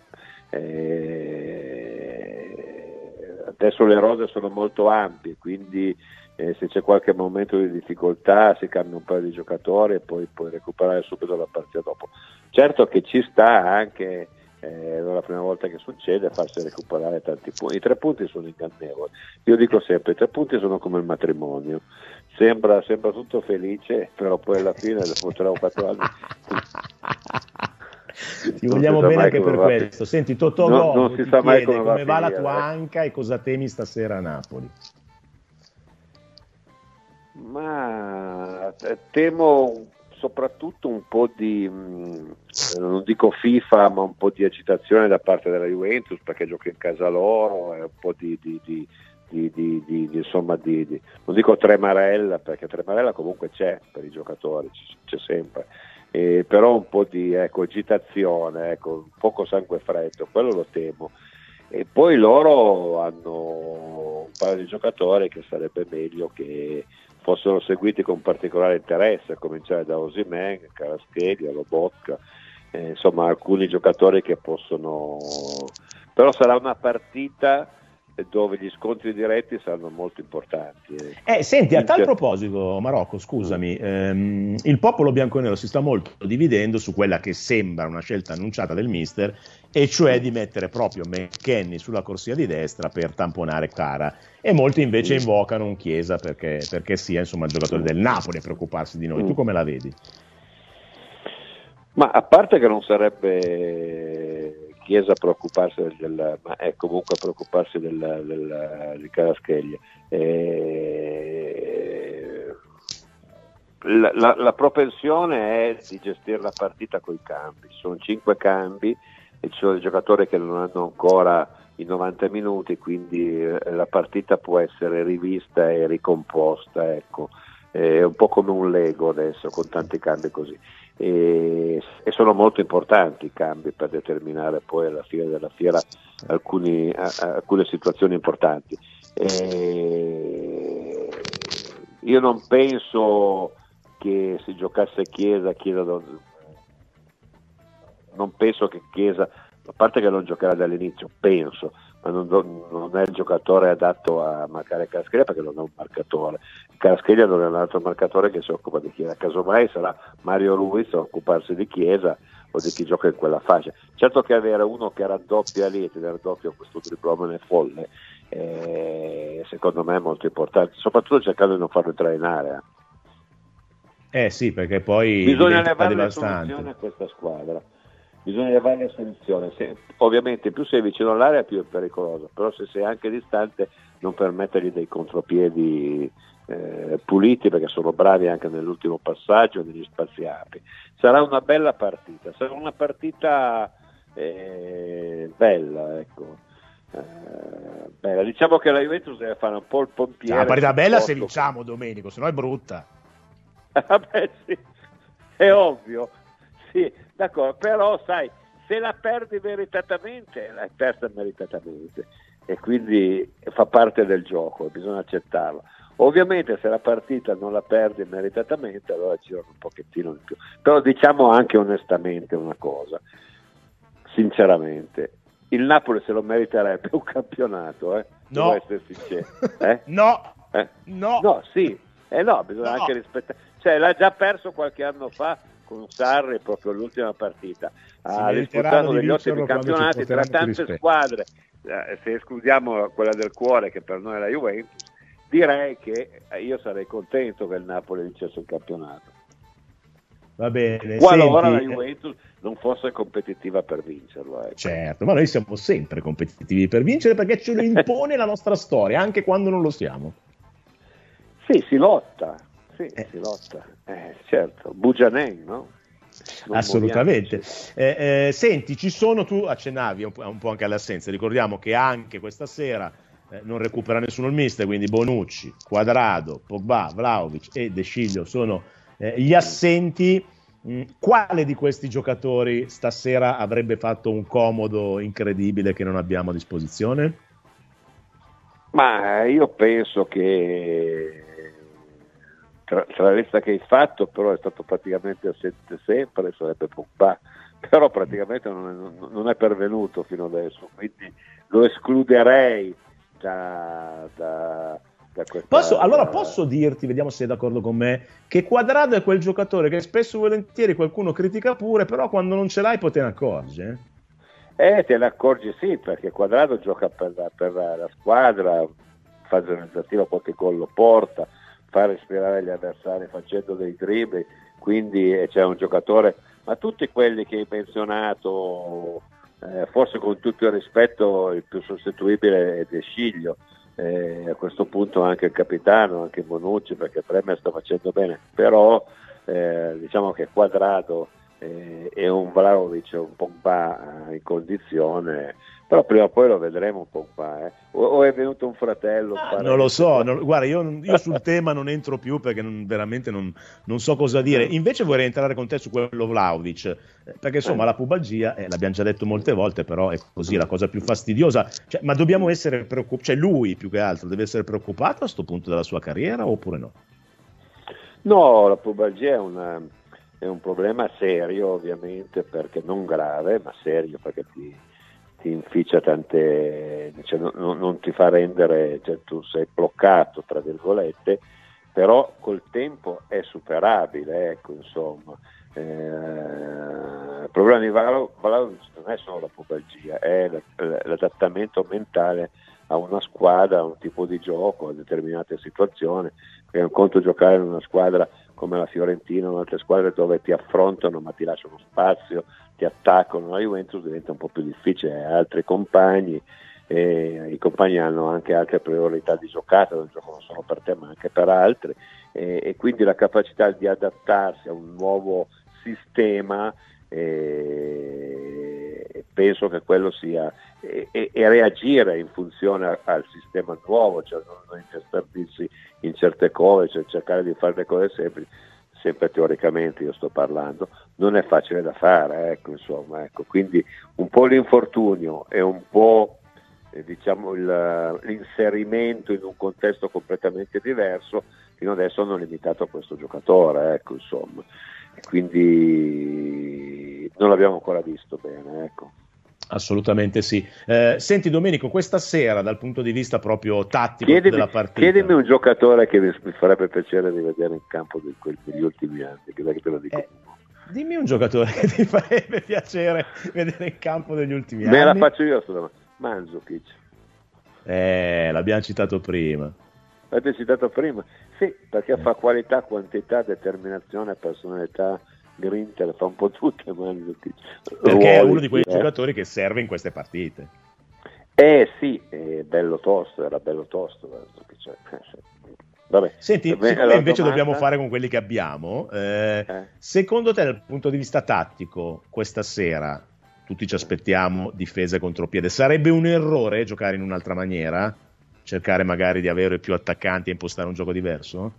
E... adesso le rose sono molto ampie, quindi eh, se c'è qualche momento di difficoltà si cambia un paio di giocatori e poi puoi recuperare subito la partita dopo. Certo che ci sta anche, eh, non è la prima volta che succede, farsi recuperare tanti punti. I tre punti sono ingannevoli. Io dico sempre, i tre punti sono come il matrimonio. Sembra, sembra tutto felice, però poi alla fine, dopo tre o quattro anni... Ti vogliamo bene anche per questo. Senti, Totò no, Gobbo non si ti sa mai chiede come, come va, va la finire, tua eh. anca e cosa temi stasera a Napoli. Ma temo soprattutto un po' di, non dico FIFA, ma un po' di agitazione da parte della Juventus, perché gioca in casa loro, e un po' di, di, di, di, di, di, di insomma di, di, non dico tremarella, perché tremarella comunque c'è per i giocatori, c'è sempre, eh, però un po' di ecco, agitazione, ecco, poco sangue freddo, quello lo temo. E poi loro hanno un paio di giocatori che sarebbe meglio che fossero seguiti con particolare interesse, a cominciare da Osimhen, Kvaratskhelia, Lobotka, eh, insomma alcuni giocatori che possono, però sarà una partita dove gli scontri diretti saranno molto importanti. Eh, senti, a tal proposito, Marocco, scusami, ehm, il popolo bianconero si sta molto dividendo su quella che sembra una scelta annunciata del mister, e cioè di mettere proprio McKennie sulla corsia di destra per tamponare Cara, e molti invece invocano un Chiesa perché, perché sia insomma il giocatore del Napoli a preoccuparsi di noi. Tu come la vedi? Ma a parte che non sarebbe Chiesa a preoccuparsi del, del, ma è comunque a preoccuparsi del, del, di Kvaratskhelia. E... La, la, la propensione è di gestire la partita coi cambi. Sono cinque cambi e ci sono dei giocatori che non hanno ancora i novanta minuti, quindi la partita può essere rivista e ricomposta, ecco. È un po' come un Lego adesso, con tanti cambi così, e, e sono molto importanti i cambi per determinare poi alla fine della fiera alcuni, a, alcune situazioni importanti. E io non penso che se giocasse Chiesa, Chiesa non, non penso che Chiesa, a parte che non giocherà dall'inizio, penso, ma non, non è il giocatore adatto a marcare Kvaratskhelia, perché non è un marcatore. Kvaratskhelia non è un altro marcatore che si occupa di Chiesa, casomai sarà Mario Ruiz a occuparsi di Chiesa o di chi gioca in quella fascia. Certo che avere uno che raddoppia lì, e raddoppia questo triplomane folle, eh, secondo me è molto importante, soprattutto cercando di non farlo entrare in area. Eh sì, perché poi bisogna levare la soluzione a questa squadra. Bisogna levare la soluzione. Se, ovviamente più sei vicino all'area più è pericoloso, però se sei anche distante non permettergli dei contropiedi eh, puliti, perché sono bravi anche nell'ultimo passaggio, negli spazi api. Sarà una bella partita, sarà una partita eh, bella, ecco. Eh, bella. Diciamo che la Juventus deve fare un po' il pompiere. La partita bella se vinciamo, Domenico, se no è brutta. Vabbè, sì, è ovvio, sì, d'accordo, però sai, se la perdi meritatamente, l'hai persa meritatamente e quindi fa parte del gioco, bisogna accettarlo. Ovviamente se la partita non la perdi meritatamente, allora ci vuole un pochettino di più, però diciamo anche onestamente una cosa, sinceramente, il Napoli se lo meriterebbe un campionato, eh? No. Devo essere sincero. Eh? No, eh? no, no, sì, eh no, bisogna no. anche rispettare. Cioè l'ha già perso qualche anno fa con Sarri, proprio l'ultima partita, ha disputato degli ottimi campionati tra tante squadre, eh, se escludiamo quella del cuore che per noi è la Juventus, direi che io sarei contento che il Napoli vincesse il campionato. Va bene, qualora senti, la Juventus non fosse competitiva per vincerlo. Ecco. Certo, ma noi siamo sempre competitivi per vincere perché ce lo impone la nostra storia, anche quando non lo siamo. Sì, si lotta. Sì, eh. si lotta, eh, certo, Bugianen, no? Non assolutamente. Eh, eh, senti, ci sono, tu accennavi un po', un po' anche alle assenze, ricordiamo che anche questa sera eh, non recupera nessuno il mister, quindi Bonucci, Quadrado, Pogba, Vlahovic e De Sciglio sono eh, gli assenti. Mm, quale di questi giocatori stasera avrebbe fatto un comodo incredibile che non abbiamo a disposizione? Ma io penso che Tra, tra la lista che hai fatto, però è stato praticamente assente sempre, sarebbe Pogba, però praticamente non è, non è pervenuto fino adesso, quindi lo escluderei da, da, da questa... Posso, allora posso dirti, vediamo se sei d'accordo con me, che Quadrado è quel giocatore che spesso e volentieri qualcuno critica pure, però quando non ce l'hai poi te ne accorgi, eh? Eh, te ne accorgi sì, perché Quadrado gioca per la, per la, la squadra, fase organizzativa, qualche gol lo porta, fa respirare gli avversari facendo dei dribbli, quindi c'è un giocatore, ma tutti quelli che hai menzionato, eh, forse con tutto il rispetto il più sostituibile è De Sciglio, eh, a questo punto anche il capitano, anche Bonucci, perché Bremer sta facendo bene, però eh, diciamo che Quadrado eh, e un Vlahovic, un Pogba in condizione, però prima o poi lo vedremo un po' qua, eh. o, o è venuto un fratello? Ah, non lo so, non, guarda, io, io sul tema non entro più perché non, veramente non, non so cosa dire. Invece vorrei entrare con te su quello Vlahovic, perché insomma eh. la pubalgia, eh, l'abbiamo già detto molte volte, però è così la cosa più fastidiosa. Cioè, ma dobbiamo essere preoccupati, cioè lui più che altro deve essere preoccupato a questo punto della sua carriera oppure no? No, la pubalgia è una... è un problema serio, ovviamente, perché non grave, ma serio, perché ti, ti inficia tante, cioè non, non ti fa rendere, cioè tu sei bloccato, tra virgolette, però col tempo è superabile, ecco, insomma. Eh, il problema di Vlahovic non è solo la pubalgia, è l'adattamento mentale a una squadra, a un tipo di gioco, a determinate situazioni, perché è un conto giocare in una squadra come la Fiorentina o altre squadre dove ti affrontano ma ti lasciano spazio, ti attaccano. La Juventus diventa un po' più difficile, hai altri compagni, e i compagni hanno anche altre priorità di giocata, non giocano solo per te ma anche per altri, e, e quindi la capacità di adattarsi a un nuovo sistema, e penso che quello sia, e, e, e reagire in funzione a, al sistema nuovo, cioè non, non intestardirsi in certe cose, cioè cercare di fare le cose semplici, sempre teoricamente io sto parlando, non è facile da fare, ecco, insomma, ecco. Quindi un po' l'infortunio e un po' eh, diciamo il, l'inserimento in un contesto completamente diverso fino adesso hanno limitato a questo giocatore, ecco, insomma, e quindi non l'abbiamo ancora visto bene, ecco. Assolutamente sì. Eh, senti Domenico, questa sera dal punto di vista proprio tattico chiedimi, della partita, chiedimi un giocatore che mi, mi farebbe piacere di vedere in campo di quel, degli ultimi anni, che te lo dico. Eh, dimmi un giocatore che ti farebbe piacere vedere in campo negli ultimi Me anni. Me la faccio io, Mandzukic. Eh, l'abbiamo citato prima. L'avete citato prima? Sì, perché fa qualità, quantità, determinazione, personalità, grinta, le fa un po' tutte. Mandzukic. Perché Ruoli, è uno di quei eh. giocatori che serve in queste partite. Eh sì, è bello tosto, era bello tosto. Cioè, vabbè. Senti, Beh, siccome invece domanda... dobbiamo fare con quelli che abbiamo, eh, eh. secondo te dal punto di vista tattico questa sera, tutti ci aspettiamo difesa contropiede, sarebbe un errore giocare in un'altra maniera? Cercare magari di avere più attaccanti e impostare un gioco diverso?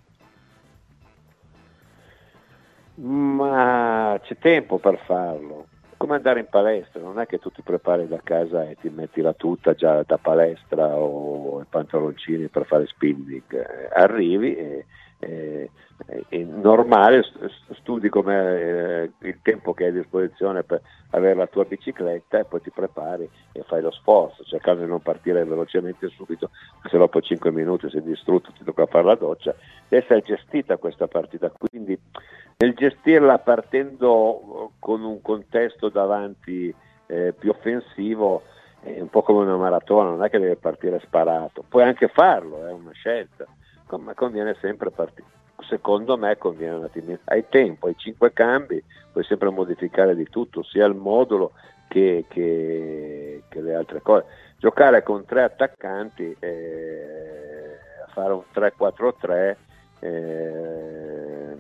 Ma c'è tempo per farlo, come andare in palestra, non è che tu ti prepari da casa e ti metti la tuta già da palestra o i pantaloncini per fare spinning, eh, arrivi e, e, e normale studi come eh, il tempo che hai a disposizione per avere la tua bicicletta e poi ti prepari e fai lo sforzo cercando di non partire velocemente subito, se dopo cinque minuti sei distrutto, ti tocca fare la doccia. Deve essere gestita questa partita, quindi nel gestirla partendo con un contesto davanti eh, più offensivo è un po' come una maratona, non è che deve partire sparato, puoi anche farlo, è una scelta, ma conviene sempre partire. Secondo me conviene un attimino, hai tempo, hai cinque cambi, puoi sempre modificare di tutto, sia il modulo che, che, che le altre cose. Giocare con tre attaccanti, eh, fare un tre quattro tre eh,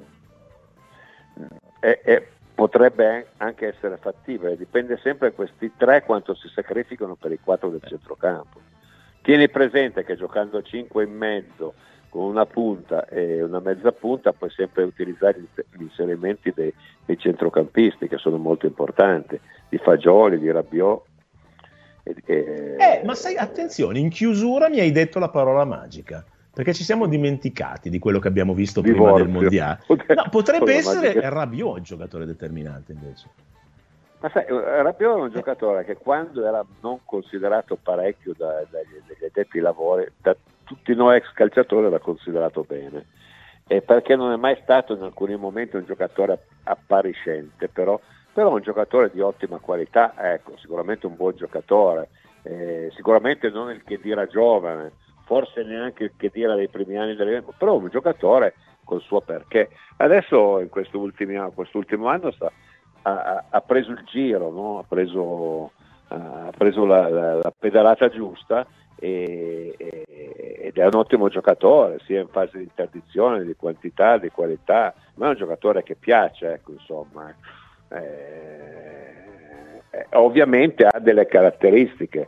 e, e potrebbe anche essere fattibile, dipende sempre questi tre quanto si sacrificano per i quattro del centrocampo. Tieni presente che giocando a cinque e mezzo con una punta e una mezza punta puoi sempre utilizzare gli inserimenti dei, dei centrocampisti che sono molto importanti, di Fagioli, di Rabiot. E, e... Eh, ma sai, attenzione, in chiusura mi hai detto la parola magica, perché ci siamo dimenticati di quello che abbiamo visto prima Divorzio. del mondiale. No, potrebbe essere magica. Rabiot il giocatore determinante invece. Ma sai, Rabiot è un giocatore che quando era non considerato parecchio da, dagli, dagli addetti ai lavori, da tutti noi ex calciatori era considerato bene, e perché non è mai stato in alcuni momenti un giocatore appariscente, però, però un giocatore di ottima qualità, ecco, sicuramente un buon giocatore, eh, sicuramente non il Khedira giovane, forse neanche il Khedira dei primi anni delle, però un giocatore col suo perché. Adesso in questo ultimo, quest'ultimo anno sta, ha, ha preso il giro, no? ha preso, ha preso la, la, la pedalata giusta e, e, ed è un ottimo giocatore sia in fase di interdizione, di quantità, di qualità, ma è un giocatore che piace, ecco, insomma. Eh, eh, ovviamente ha delle caratteristiche,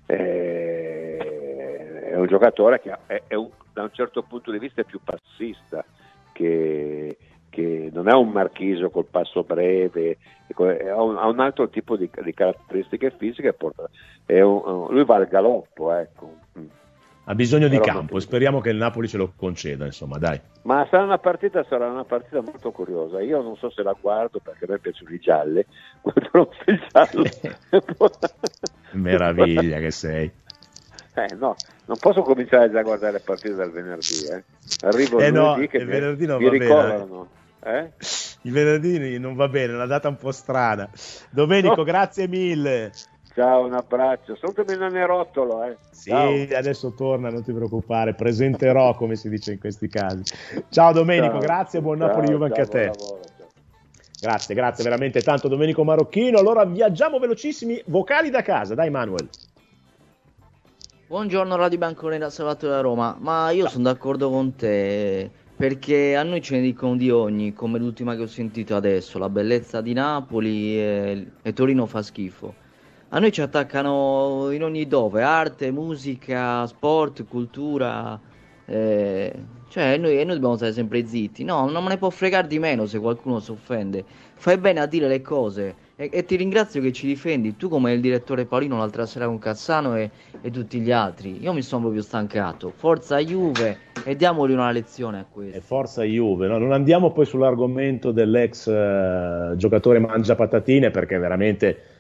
eh, è un giocatore che è, è un, da un certo punto di vista è più passista, che, che non è un Marchisio col passo breve, ha un, ha un altro tipo di, di caratteristiche fisiche, è un, lui va al galoppo, ecco. Ha bisogno di Però campo, speriamo che il Napoli ce lo conceda, insomma, dai. Ma sarà una partita, sarà una partita molto curiosa. Io non so se la guardo perché a me piacciono i gialli. Guarderò il giallo. Meraviglia che sei. Eh no, non posso cominciare già a guardare le partite dal venerdì, eh. Arrivo eh il no, lunedì che il mi, venerdì non mi va ricoverano. bene. Eh? Il venerdì non va bene, una data un po' strana. Domenico, no. Grazie mille. Ciao, un abbraccio. Salutami il nanerottolo, eh. Sì, ciao. Adesso torna, non ti preoccupare, presenterò come si dice in questi casi. Ciao Domenico, ciao. Grazie, buon Napoli Juve anche a te. Lavoro, grazie, grazie veramente tanto Domenico Marocchino. Allora viaggiamo velocissimi, vocali da casa, dai Manuel. Buongiorno Radio Bianconera, Salvatore da Roma, ma io sono d'accordo con te, perché a noi ce ne dicono di ogni, come l'ultima che ho sentito adesso, la bellezza di Napoli e, e Torino fa schifo. A noi ci attaccano in ogni dove, arte, musica, sport, cultura, eh, cioè noi, noi dobbiamo stare sempre zitti. No, non me ne può fregare di meno se qualcuno si offende. Fai bene a dire le cose e, e ti ringrazio che ci difendi. Tu come il direttore Paolino l'altra sera con Cassano e, e tutti gli altri. Io mi sono proprio stancato. Forza Juve e diamogli una lezione a questo. E forza Juve, no? Non andiamo poi sull'argomento dell'ex eh, giocatore mangia patatine perché veramente...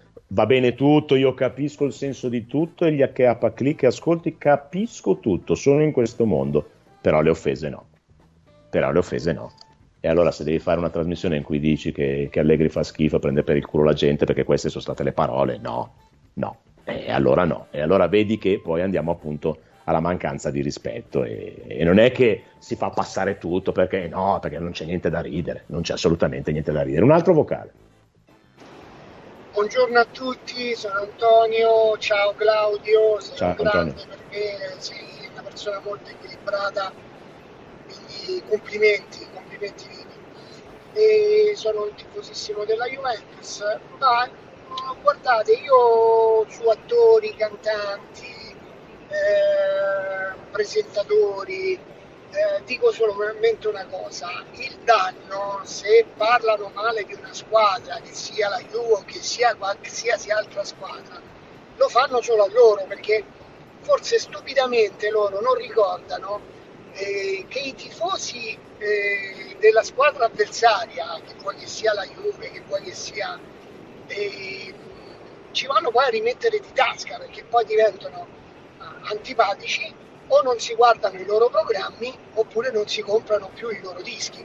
va bene tutto, io capisco il senso di tutto e gli H H click e ascolti, capisco tutto, sono in questo mondo, però le offese no, però le offese no. E allora se devi fare una trasmissione in cui dici che, che Allegri fa schifo, prende per il culo la gente perché queste sono state le parole, no, no, e allora no, e allora vedi che poi andiamo appunto alla mancanza di rispetto e, e non è che si fa passare tutto perché no, perché non c'è niente da ridere, non c'è assolutamente niente da ridere. Un altro vocale. Buongiorno a tutti, sono Antonio, ciao Claudio, sei Ciao, un grande Antonio. per me, sei una persona molto equilibrata, quindi complimenti, complimenti vivi. E sono un tifosissimo della Juventus, ma guardate, io su attori, cantanti, eh, presentatori, eh, dico solamente una cosa: il danno, se parlano male di una squadra, che sia la Juve o che sia qualsiasi altra squadra, lo fanno solo a loro, perché forse stupidamente loro non ricordano eh, che i tifosi eh, della squadra avversaria, che vuoi che sia la Juve, che vuoi che sia eh, ci vanno poi a rimettere di tasca, perché poi diventano uh, antipatici, o non si guardano i loro programmi oppure non si comprano più i loro dischi.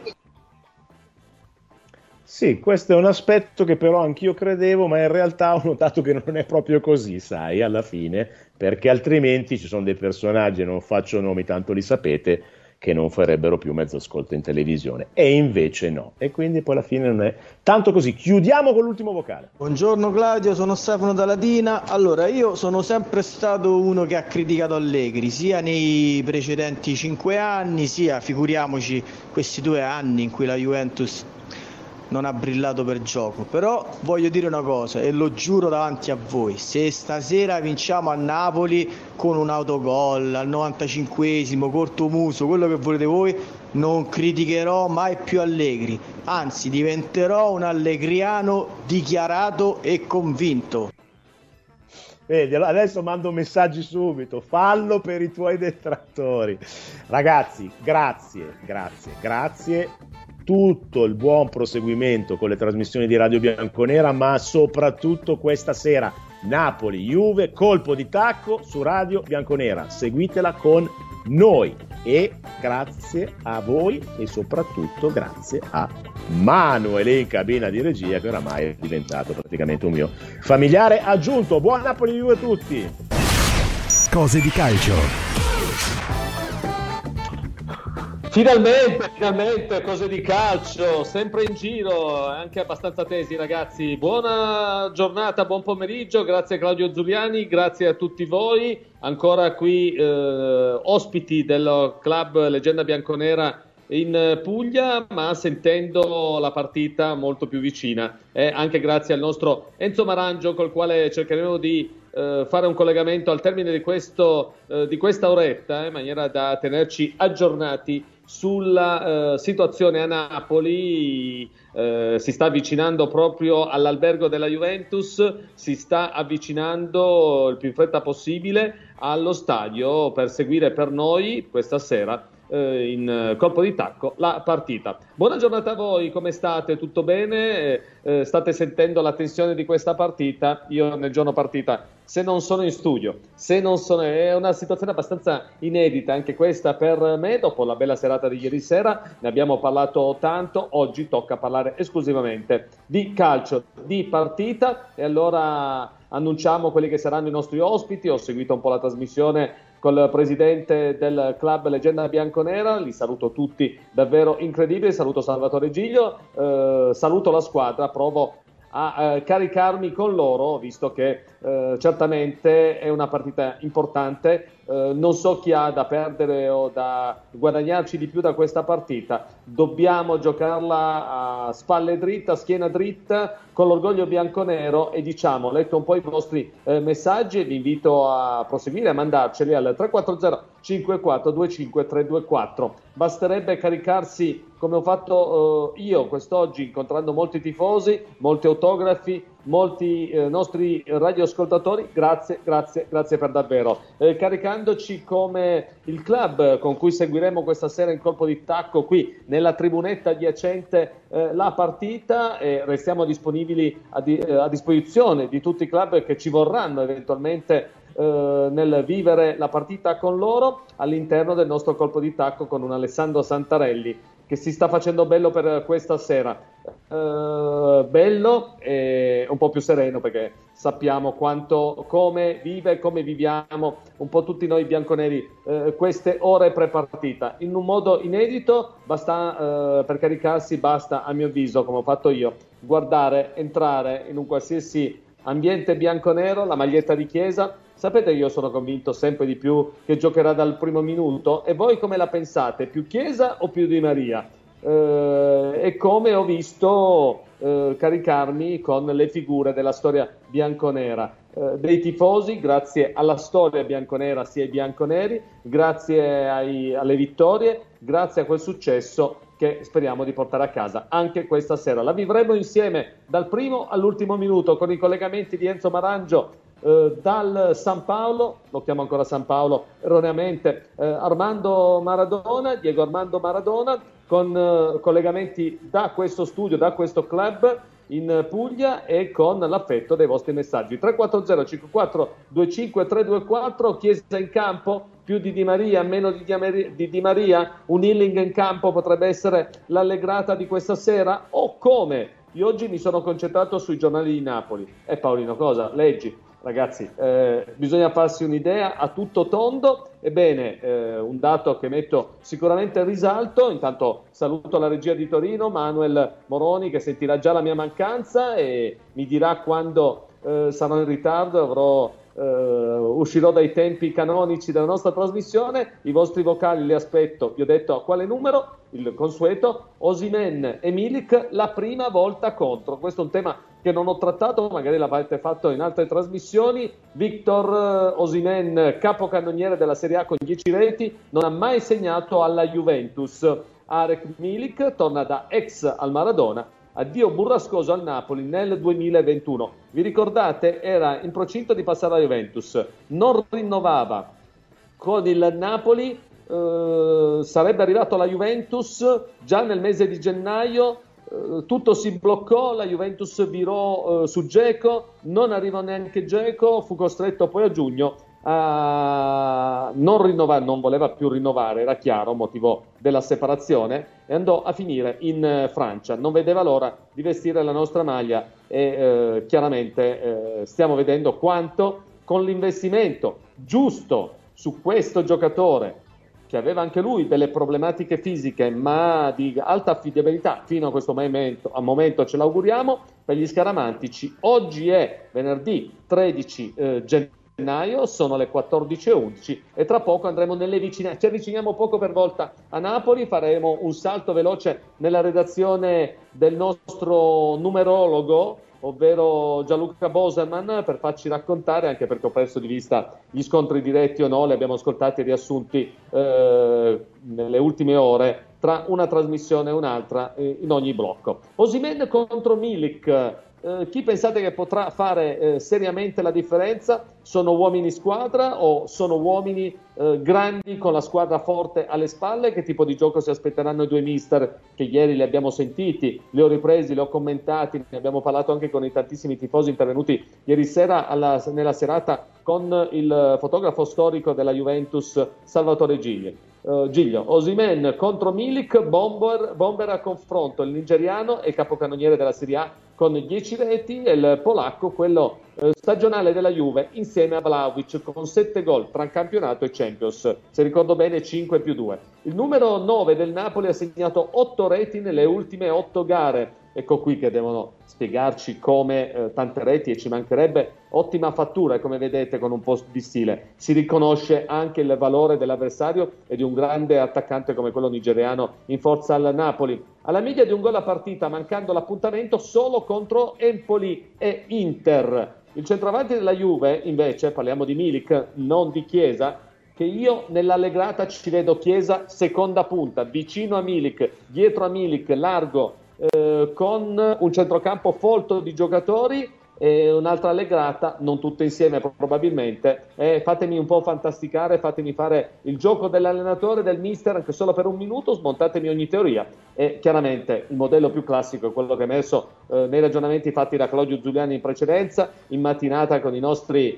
Sì, questo è un aspetto che però anch'io credevo, ma in realtà ho notato che non è proprio così, sai, alla fine, perché altrimenti ci sono dei personaggi, non faccio nomi, tanto li sapete, che non farebbero più mezzo ascolto in televisione, e invece no, e quindi poi alla fine non è tanto così. Chiudiamo con l'ultimo vocale. Buongiorno Claudio, sono Stefano da Latina. Allora, io sono sempre stato uno che ha criticato Allegri, sia nei precedenti cinque anni, sia, figuriamoci, questi due anni in cui la Juventus non ha brillato per gioco. Però voglio dire una cosa, e lo giuro davanti a voi: se stasera vinciamo a Napoli con un autogol al novantacinquesimo, cortomuso, quello che volete voi, non criticherò mai più Allegri, anzi diventerò un allegriano dichiarato e convinto. Vedi, adesso mando messaggi subito, fallo per i tuoi detrattori. Ragazzi, grazie, grazie, grazie. Tutto il buon proseguimento con le trasmissioni di Radio Bianconera, ma soprattutto questa sera Napoli-Juve, colpo di tacco su Radio Bianconera. Seguitela con noi e grazie a voi e soprattutto grazie a Manuele in cabina di regia, che oramai è diventato praticamente un mio familiare aggiunto. Buon Napoli-Juve a tutti! Cose di calcio. Finalmente, finalmente, cose di calcio, sempre in giro, anche abbastanza tesi ragazzi. Buona giornata, buon pomeriggio, grazie a Claudio Zuliani, grazie a tutti voi, ancora qui eh, ospiti del club Leggenda Bianconera in Puglia, ma sentendo la partita molto più vicina, eh, anche grazie al nostro Enzo Marangio, col quale cercheremo di eh, fare un collegamento al termine di, questo, eh, di questa oretta, eh, in maniera da tenerci aggiornati sulla eh, situazione a Napoli. Eh, si sta avvicinando proprio all'albergo della Juventus, si sta avvicinando il più in fretta possibile allo stadio per seguire per noi questa sera eh, in colpo di tacco la partita. Buona giornata a voi, come state? Tutto bene? Eh, state sentendo la tensione di questa partita? Io nel giorno partita, se non sono in studio, se non sono, è una situazione abbastanza inedita anche questa per me, dopo la bella serata di ieri sera, ne abbiamo parlato tanto, oggi tocca parlare esclusivamente di calcio, di partita, e allora annunciamo quelli che saranno i nostri ospiti. Ho seguito un po' la trasmissione col presidente del club Leggenda Bianconera, li saluto tutti, davvero incredibili, saluto Salvatore Giglio, eh, saluto la squadra, provo a eh, caricarmi con loro, visto che eh, certamente è una partita importante. Eh, non so chi ha da perdere o da guadagnarci di più da questa partita. Dobbiamo giocarla a spalle dritte, a schiena dritta, con l'orgoglio bianconero, e diciamo, letto un po' i vostri eh, messaggi, e vi invito a proseguire, a mandarceli al tre quattro zero cinque quattro due cinque tre due quattro. Basterebbe caricarsi come ho fatto eh, io quest'oggi, incontrando molti tifosi, molti autografi, molti eh, nostri radioascoltatori. Grazie, grazie, grazie per davvero. Eh, caricandoci come il club con cui seguiremo questa sera in colpo di tacco qui nella tribunetta adiacente eh, la partita, e restiamo disponibili a, di, eh, a disposizione di tutti i club che ci vorranno eventualmente eh, nel vivere la partita con loro all'interno del nostro colpo di tacco con un Alessandro Santarelli che si sta facendo bello per questa sera, uh, bello e un po' più sereno, perché sappiamo quanto, come vive, come viviamo un po' tutti noi bianconeri uh, queste ore pre-partita, in un modo inedito. Basta, uh, per caricarsi basta, a mio avviso, come ho fatto io, guardare, entrare in un qualsiasi ambiente bianconero, la maglietta di Chiesa. Sapete, io sono convinto sempre di più che giocherà dal primo minuto. E voi come la pensate? Più Chiesa o più Di Maria? Eh, e come ho visto eh, caricarmi con le figure della storia bianconera, eh, dei tifosi, grazie alla storia bianconera sia ai bianconeri, grazie ai, alle vittorie, grazie a quel successo che speriamo di portare a casa anche questa sera. La vivremo insieme dal primo all'ultimo minuto con i collegamenti di Enzo Marangio eh, dal San Paolo, lo chiamo ancora San Paolo erroneamente, eh, Armando Maradona, Diego Armando Maradona, con eh, collegamenti da questo studio, da questo club in Puglia, e con l'affetto dei vostri messaggi. Tre quattro zero cinque quattro due cinque tre due quattro. Chiesa in campo, più di Di Maria, meno di Di, di Di Maria, un Healing in campo potrebbe essere l'allegrata di questa sera, o come? Io oggi mi sono concentrato sui giornali di Napoli. E Paolino, cosa? Leggi. Ragazzi, eh, bisogna farsi un'idea a tutto tondo. Ebbene, eh, un dato che metto sicuramente in risalto. Intanto saluto la regia di Torino, Manuel Moroni, che sentirà già la mia mancanza e mi dirà quando eh, sarò in ritardo, avrò, eh, uscirò dai tempi canonici della nostra trasmissione. I vostri vocali li aspetto, vi ho detto a quale numero, il consueto. Osimhen e Milik la prima volta contro. Questo è un tema che non ho trattato, magari l'avete fatto in altre trasmissioni. Victor Osimhen, capocannoniere della Serie A con dieci reti, non ha mai segnato alla Juventus. Arek Milik torna da ex al Maradona, addio burrascoso al Napoli nel duemilaventuno. Vi ricordate? Era in procinto di passare alla Juventus, non rinnovava con il Napoli, eh, sarebbe arrivato alla Juventus già nel mese di gennaio. Uh, tutto si bloccò, la Juventus virò uh, su Dzeko, non arrivò neanche Dzeko, fu costretto poi a giugno a non rinnovare, non voleva più rinnovare, era chiaro, motivo della separazione, e andò a finire in uh, Francia. Non vedeva l'ora di vestire la nostra maglia e uh, chiaramente uh, stiamo vedendo quanto, con l'investimento giusto su questo giocatore, che aveva anche lui delle problematiche fisiche ma di alta affidabilità fino a questo momento, al momento ce l'auguriamo, per gli scaramantici. Oggi è venerdì tredici eh, gennaio, sono le quattordici e undici e tra poco andremo nelle vicinanze, ci avviciniamo poco per volta a Napoli, faremo un salto veloce nella redazione del nostro numerologo, ovvero Gianluca Boserman, per farci raccontare, anche perché ho perso di vista gli scontri diretti o no, li abbiamo ascoltati e riassunti eh, nelle ultime ore, tra una trasmissione e un'altra eh, in ogni blocco. Osimhen contro Milik, eh, chi pensate che potrà fare eh, seriamente la differenza? Sono uomini squadra o sono uomini eh, grandi con la squadra forte alle spalle? Che tipo di gioco si aspetteranno i due mister, che ieri li abbiamo sentiti, li ho ripresi, li ho commentati, ne abbiamo parlato anche con i tantissimi tifosi intervenuti ieri sera alla, nella serata con il fotografo storico della Juventus Salvatore Giglio. Uh, Giglio, Osimhen contro Milik, bomber, bomber a confronto, il nigeriano e capocannoniere della Serie A con dieci reti, e il polacco, quello eh, stagionale della Juve, insieme a Vlahovic con sette gol tra campionato e Champions, se ricordo bene cinque più due. Il numero nove del Napoli ha segnato otto reti nelle ultime otto gare. Ecco qui che devono spiegarci come eh, tante reti, e ci mancherebbe, ottima fattura, come vedete, con un po' di stile. Si riconosce anche il valore dell'avversario e di un grande attaccante come quello nigeriano in forza al Napoli. Alla media di un gol a partita, mancando l'appuntamento solo contro Empoli e Inter. Il centravanti della Juve, invece, parliamo di Milik, non di Chiesa, che io nell'allegrata ci vedo Chiesa seconda punta, vicino a Milik, dietro a Milik, largo, eh, con un centrocampo folto di giocatori, e un'altra allegrata, non tutte insieme probabilmente, eh, fatemi un po' fantasticare, fatemi fare il gioco dell'allenatore, del mister, anche solo per un minuto, smontatemi ogni teoria. E chiaramente il modello più classico è quello che è messo eh, nei ragionamenti fatti da Claudio Zuliani in precedenza, in mattinata con i nostri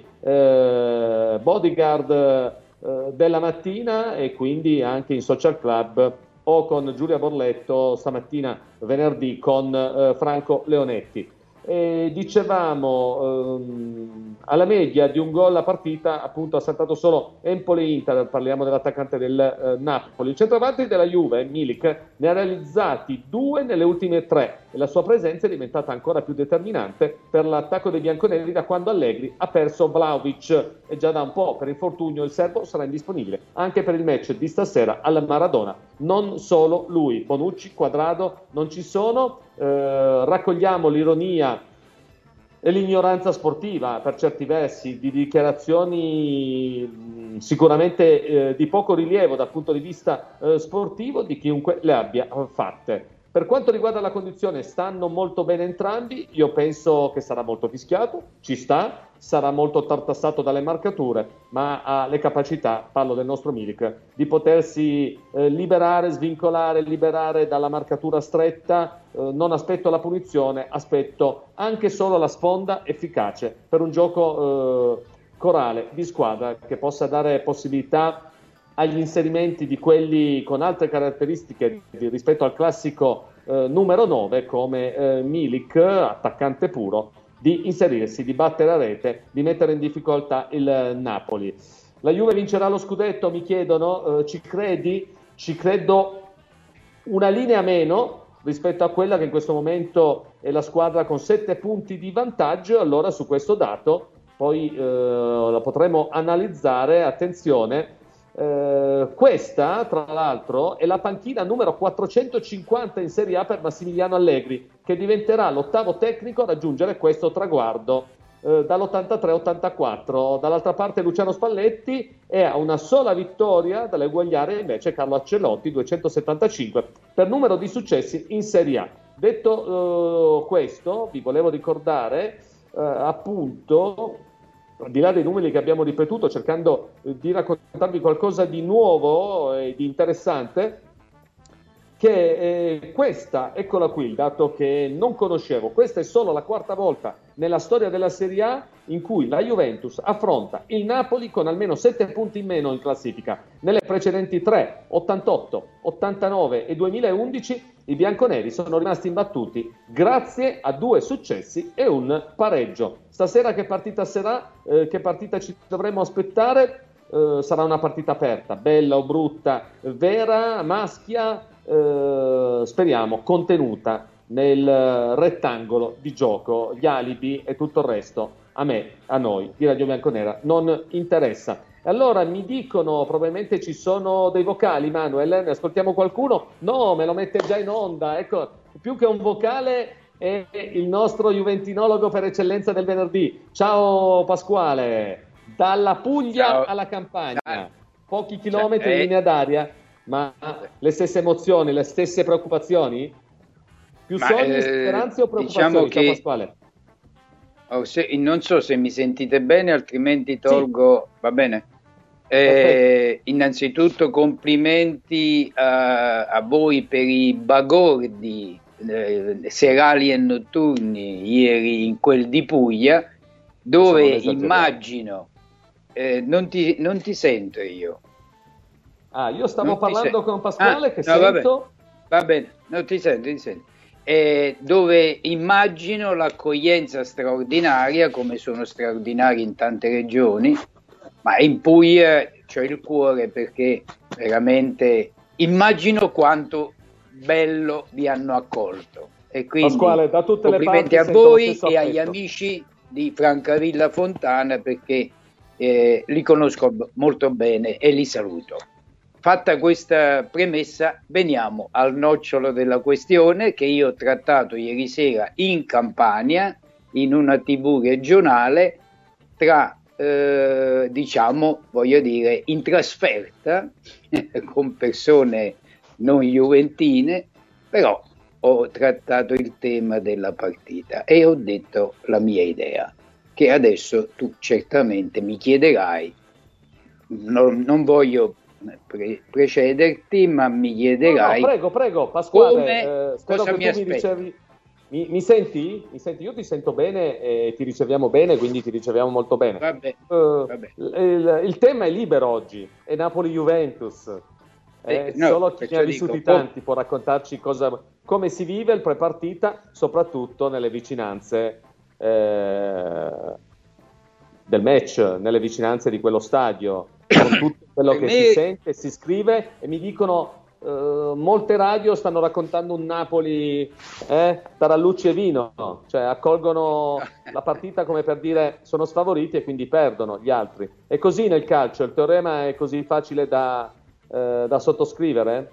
eh, bodyguard eh, della mattina, e quindi anche in social club o con Giulia Borletto stamattina venerdì con eh, Franco Leonetti. E dicevamo ehm, alla media di un gol a partita, appunto ha saltato solo Empoli-Inter, parliamo dell'attaccante del eh, Napoli. Il centravanti della Juve, Milik, ne ha realizzati due nelle ultime tre e la sua presenza è diventata ancora più determinante per l'attacco dei bianconeri da quando Allegri ha perso Vlahovic, e già da un po' per infortunio il serbo sarà indisponibile anche per il match di stasera al Maradona. Non solo lui, Bonucci, Quadrado non ci sono. Eh, raccogliamo l'ironia e l'ignoranza sportiva per certi versi di dichiarazioni mh, sicuramente eh, di poco rilievo dal punto di vista eh, sportivo di chiunque le abbia fatte. Per quanto riguarda la condizione, stanno molto bene entrambi, io penso che sarà molto fischiato, ci sta, sarà molto tartassato dalle marcature, ma ha le capacità, parlo del nostro Milik, di potersi eh, liberare, svincolare, liberare dalla marcatura stretta. Eh, non aspetto la punizione, aspetto anche solo la sponda efficace per un gioco eh, corale, di squadra, che possa dare possibilità agli inserimenti di quelli con altre caratteristiche rispetto al classico eh, numero nove come eh, Milik, attaccante puro, di inserirsi, di battere a rete, di mettere in difficoltà il Napoli. La Juve vincerà lo scudetto, mi chiedono, eh, ci credi? Ci credo una linea meno rispetto a quella che in questo momento è la squadra con sette punti di vantaggio. Allora su questo dato poi eh, la potremo analizzare, attenzione. Uh, questa, tra l'altro, è la panchina numero quattrocentocinquanta in Serie A per Massimiliano Allegri, che diventerà l'ottavo tecnico a raggiungere questo traguardo uh, dall'ottantatré ottantaquattro. Dall'altra parte Luciano Spalletti è a una sola vittoria dalle uguagliare invece Carlo Ancelotti, duecentosettantacinque per numero di successi in Serie A. Detto uh, questo, vi volevo ricordare uh, appunto, al di là dei numeri che abbiamo ripetuto, cercando di raccontarvi qualcosa di nuovo e di interessante, che eh, questa, eccola qui, il dato che non conoscevo, questa è solo la quarta volta nella storia della Serie A in cui la Juventus affronta il Napoli con almeno sette punti in meno in classifica. Nelle precedenti tre, ottantotto, ottantanove e duemilaundici, i bianconeri sono rimasti imbattuti grazie a due successi e un pareggio. Stasera che partita sarà? Eh, che partita ci dovremmo aspettare? Eh, sarà una partita aperta, bella o brutta, vera, maschia, eh, speriamo contenuta nel rettangolo di gioco. Gli alibi e tutto il resto a me, a noi di Radio Bianconera non interessa. Allora mi dicono, probabilmente ci sono dei vocali, Manuel, ne ascoltiamo qualcuno? No, me lo mette già in onda, ecco, più che un vocale è il nostro juventinologo per eccellenza del venerdì. Ciao Pasquale, dalla Puglia Ciao. alla Campania, Ciao. pochi chilometri in linea d'aria, ma le stesse emozioni, le stesse preoccupazioni? Più ma, sogni, eh, speranze o preoccupazioni? Diciamo Ciao che... Pasquale. Oh, se, non so se mi sentite bene, altrimenti tolgo, sì. Va bene. Eh, innanzitutto complimenti a, a voi per i bagordi eh, serali e notturni ieri in quel di Puglia, dove immagino eh, non, ti, non ti sento io. Ah, io stavo non parlando con Pasquale ah, che no, sento. Va bene, va bene, non ti sento, ti sento. Eh, dove immagino l'accoglienza straordinaria, come sono straordinari in tante regioni, ma in Puglia c'ho il cuore perché veramente immagino quanto bello vi hanno accolto. E quindi Pasquale, da tutte complimenti le parti a voi e affetto. agli amici di Francavilla Fontana, perché eh, li conosco molto bene e li saluto. Fatta questa premessa, veniamo al nocciolo della questione che io ho trattato ieri sera in Campania, in una tivù regionale, tra eh, diciamo, voglio dire, in trasferta con persone non juventine, però ho trattato il tema della partita e ho detto la mia idea, che adesso tu certamente mi chiederai, non, non voglio pre- precederti, ma mi chiederai... No, no, prego, prego, Pasquale, come, eh, spero cosa che mi tu aspetti? mi ricevi... Mi, mi senti? Mi senti? Io ti sento bene e ti riceviamo bene, quindi ti riceviamo molto bene. Vabbè, Uh, vabbè. Il, il tema è libero oggi, è Napoli-Juventus. Eh, Eh, no, solo chi ne perciò ha vissuti dico, oh. tanti può raccontarci cosa, come si vive il prepartita, soprattutto nelle vicinanze eh, del match, nelle vicinanze di quello stadio, con tutto quello Per che me- si sente, si scrive, e mi dicono eh, molte radio stanno raccontando un Napoli eh, tarallucci e vino, cioè accolgono la partita come per dire sono sfavoriti e quindi perdono gli altri. È così nel calcio, il teorema è così facile da, eh, da sottoscrivere?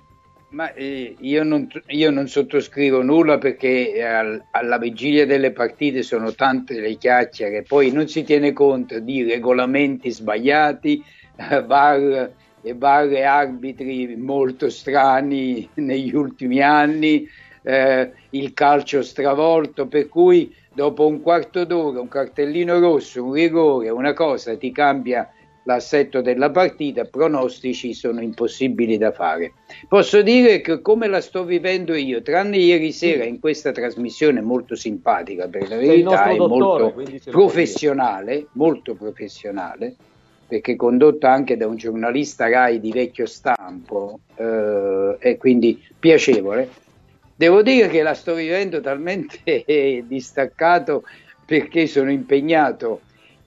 Ma eh, io, non, io non sottoscrivo nulla perché al- alla vigilia delle partite sono tante le chiacchiere, poi non si tiene conto di regolamenti sbagliati, eh, V A R e V A R e arbitri molto strani negli ultimi anni, eh, il calcio stravolto, per cui dopo un quarto d'ora, un cartellino rosso, un rigore, una cosa ti cambia l'assetto della partita, pronostici sono impossibili da fare. Posso dire che come la sto vivendo io, tranne ieri sera in questa trasmissione molto simpatica, per la Sei il verità, nostro e dottore, molto quindi ce lo puoi professionale, molto professionale, perché condotta anche da un giornalista Rai di vecchio stampo, eh, e quindi piacevole. Devo dire che la sto vivendo talmente distaccato perché sono impegnato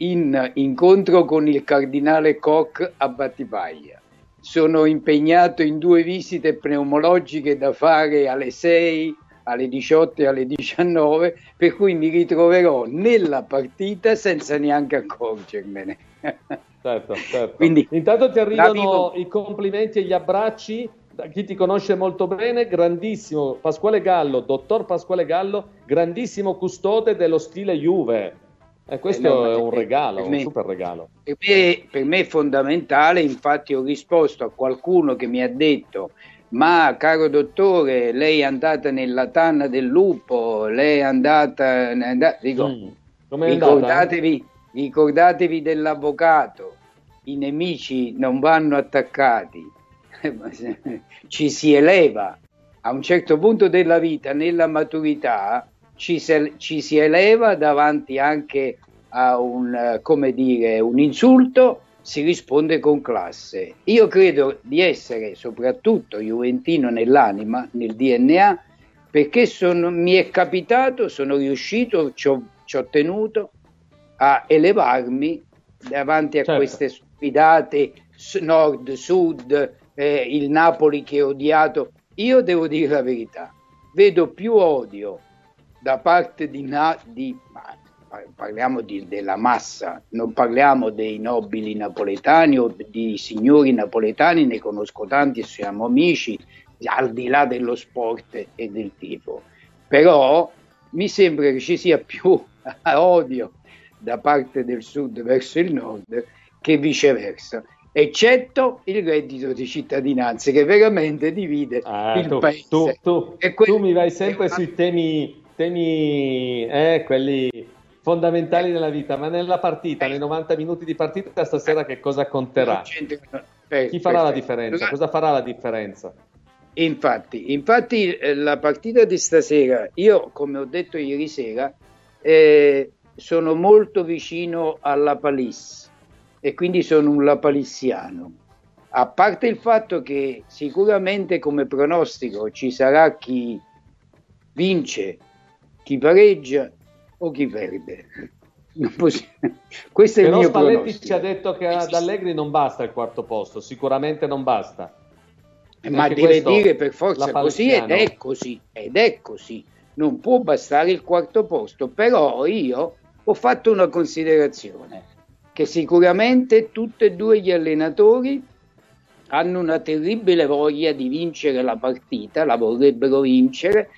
in incontro con il cardinale Koch a Battipaglia. Sono impegnato in due visite pneumologiche da fare alle sei, alle diciotto e alle diciannove, per cui mi ritroverò nella partita senza neanche accorgermene. Certo, certo. Quindi, intanto ti la arrivano vivo- i complimenti e gli abbracci da chi ti conosce molto bene, grandissimo Pasquale Gallo, dottor Pasquale Gallo, grandissimo custode dello stile Juve. E questo Eh no, ma è un per- regalo, per me- un super regalo. Per me, per me è fondamentale, infatti ho risposto a qualcuno che mi ha detto: ma caro dottore, lei è andata nella tanna del lupo, lei è andata... è andata-" Dico, Mm. Com'è andata? ricordatevi, ricordatevi dell'avvocato, i nemici non vanno attaccati, ci si eleva. A un certo punto della vita, nella maturità, ci si, ci si eleva davanti anche a un, eh, come dire, un insulto, si risponde con classe. Io credo di essere soprattutto juventino nell'anima, nel D N A, perché sono, mi è capitato, sono riuscito, ci ho, ci ho tenuto a elevarmi davanti a Certo. queste sfidate nord-sud, eh, il Napoli che ho odiato. Io devo dire la verità, vedo più odio da parte di, na- di ma parliamo di, della massa, non parliamo dei nobili napoletani o di signori napoletani, ne conosco tanti, siamo amici, al di là dello sport e del tifo, però mi sembra che ci sia più odio da parte del sud verso il nord che viceversa, eccetto il reddito di cittadinanza che veramente divide Ah, il tu, paese. tu, tu, E que- tu mi vai sempre è una- sui temi, temi eh, quelli fondamentali nella vita, ma nella partita, nei novanta minuti di partita stasera che cosa conterà? Eh, Chi farà la perfetto. differenza? Allora, Cosa farà la differenza? Infatti, infatti eh, la partita di stasera, io come ho detto ieri sera, eh, sono molto vicino alla Palisse e quindi sono un lapalissiano. A parte il fatto che sicuramente come pronostico ci sarà chi vince, chi pareggia o chi perde. Non possi- Questo è il Però mio Spalletti pronostico. ci ha detto che ad Allegri non basta il quarto posto, sicuramente non basta. Ma Anche deve questo dire per forza la così ed Palaziano- è così, ed è così. Non può bastare il quarto posto, però io ho fatto una considerazione, che sicuramente tutti e due gli allenatori hanno una terribile voglia di vincere la partita, la vorrebbero vincere.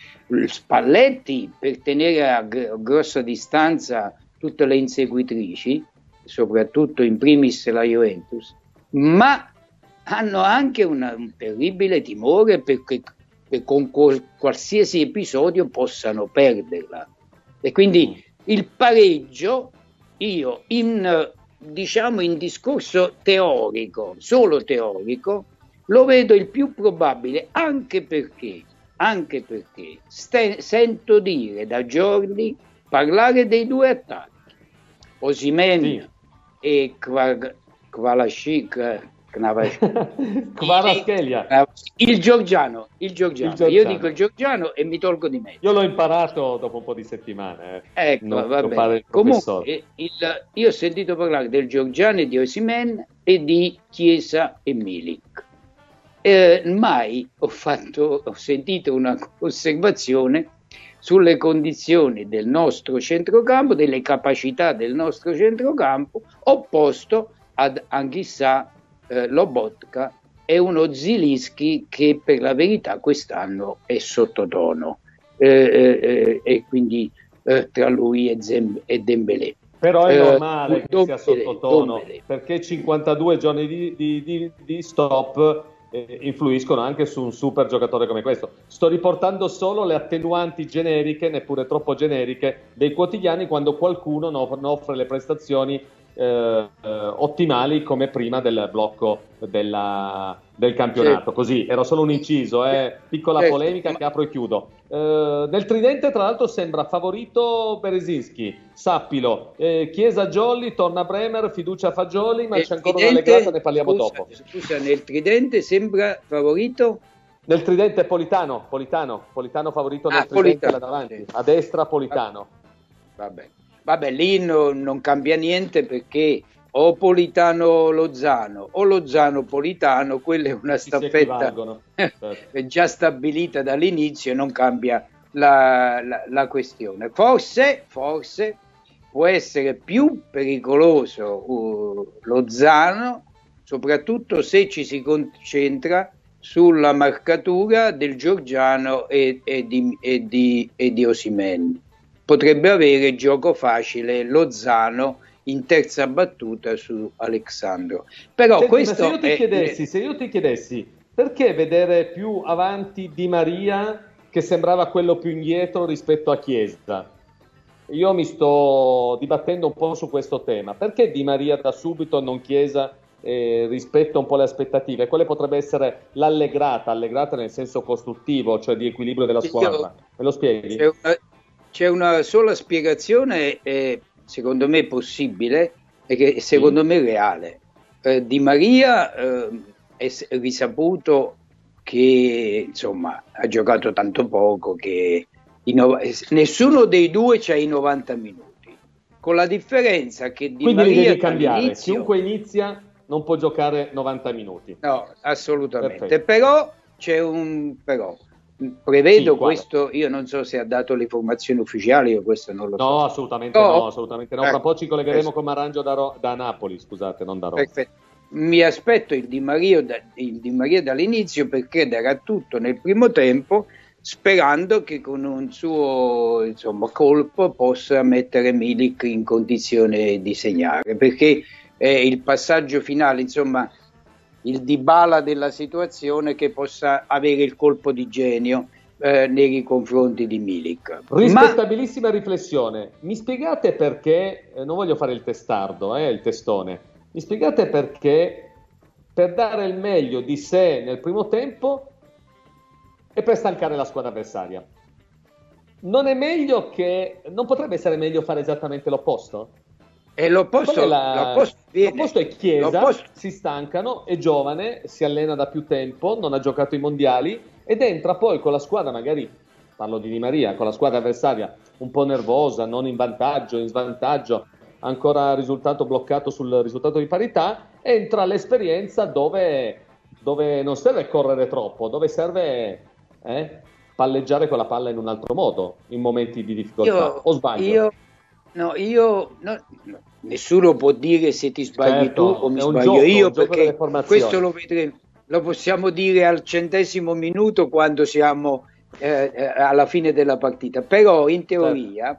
Spalletti per tenere a gr- grossa distanza tutte le inseguitrici, soprattutto in primis la Juventus, ma hanno anche una, un terribile timore perché, perché con qual, qualsiasi episodio possano perderla. E quindi il pareggio, io in, diciamo, in discorso teorico, solo teorico, lo vedo il più probabile, anche perché, anche perché ste, sento dire da giorni parlare dei due attacchi, Osimhen sì. e Kvalaschi, Kvaratskhelia, il Giorgiano, il Giorgiano. il Giorgiano. Io dico il Giorgiano e mi tolgo di mezzo. Io l'ho imparato dopo un po' di settimane. Eh. Ecco, non, va bene. Comunque, il, io ho sentito parlare del Giorgiano e di Osimhen e di Chiesa e Milik. Eh, mai ho fatto, ho sentito una osservazione sulle condizioni del nostro centrocampo, delle capacità del nostro centrocampo, opposto ad Anghissà, eh, Lobotka e uno Zilinski che per la verità quest'anno è sottotono, eh, eh, e quindi eh, tra lui e, Zem- e Dembélé. Però è Eh, normale che Dombele, sia sottotono, Dombele. perché cinquantadue giorni di, di, di, di stop eh, influiscono anche su un super giocatore come questo. Sto riportando solo le attenuanti generiche, neppure troppo generiche, dei quotidiani quando qualcuno non non offre le prestazioni eh, eh, ottimali come prima del blocco della, del campionato. Sì. Così, era solo un inciso, eh. Piccola Certo, polemica ma- che apro e chiudo. Eh, nel tridente tra l'altro sembra favorito Berezinski, Sappilo, eh, Chiesa Jolly, torna Bremer, fiducia a Fagioli, ma Nel c'è ancora una tridente- legata, ne parliamo scusa, dopo. Scusa, nel tridente sembra favorito? Nel tridente Politano, Politano, Politano favorito nel Ah, tridente Politano, là davanti, sì. a destra Politano. Vabbè, Vabbè lì no- non cambia niente perché o Politano Lozano o Lozano Politano, quella è una Si si staffetta equivalgono. Certo. è già stabilita dall'inizio e non cambia la, la- la questione. Forse, forse può essere più pericoloso uh, Lozano, soprattutto se ci si concentra sulla marcatura del Giorgiano e, e di, e di, e di Osimhen. Potrebbe avere gioco facile Lozano in terza battuta su Alexandro. Però Senti, ma questo se io ti è, chiedessi, se io ti chiedessi perché vedere più avanti Di Maria che sembrava quello più indietro rispetto a Chiesa? Io mi sto dibattendo un po' su questo tema. Perché Di Maria da subito, non Chiesa, eh, rispetto un po' alle aspettative? Quale potrebbe essere l'allegrata, allegrata nel senso costruttivo, cioè di equilibrio della squadra? Me lo spieghi? C'è una, c'è una sola spiegazione, eh, secondo me possibile, e che secondo me reale. Eh, Di Maria eh, è s- risaputo che insomma ha giocato tanto poco, che i no- nessuno dei due c'ha i novanta minuti, con la differenza che Di Quindi li Maria devi cambiare. dall'inizio- Chiunque inizia non può giocare novanta minuti. No, assolutamente. Perfetto. Però c'è un però. Prevedo Sì, quale? questo, io non so se ha dato le informazioni ufficiali, io questo non lo so. No, assolutamente No. no, assolutamente no. Fra Ecco, poco ci collegheremo questo. con Marangio da, Ro- da Napoli, scusate, non da Roma. Perfetto. Mi aspetto il Di Maria, da- il Di Maria dall'inizio perché darà tutto nel primo tempo, sperando che con un suo insomma, colpo possa mettere Milik in condizione di segnare, perché è il passaggio finale, insomma, il Dybala della situazione, che possa avere il colpo di genio eh, nei confronti di Milik. Ma Rispettabilissima riflessione. Mi spiegate perché, eh, non voglio fare il testardo, eh, il testone, mi spiegate perché per dare il meglio di sé nel primo tempo e per stancare la squadra avversaria. Non è meglio che, non potrebbe essere meglio fare esattamente l'opposto? E l'opposto, Qual è la- l'opposto viene. l'opposto è Chiesa, L'opposto- si stancano, è giovane, si allena da più tempo, non ha giocato i mondiali ed entra poi con la squadra, magari parlo di Di Maria, con la squadra avversaria un po' nervosa, non in vantaggio, in svantaggio, ancora risultato bloccato sul risultato di parità, entra l'esperienza dove, dove non serve correre troppo, dove serve eh, palleggiare quella palla in un altro modo in momenti di difficoltà. Io, o sbaglio? io, no, io no, no, nessuno può dire se ti sbagli Certo, tu o mi è un sbaglio gioco, io, un gioco perché delle formazioni. questo lo vedremo, lo possiamo dire al centesimo minuto quando siamo eh, eh, alla fine della partita. Però in teoria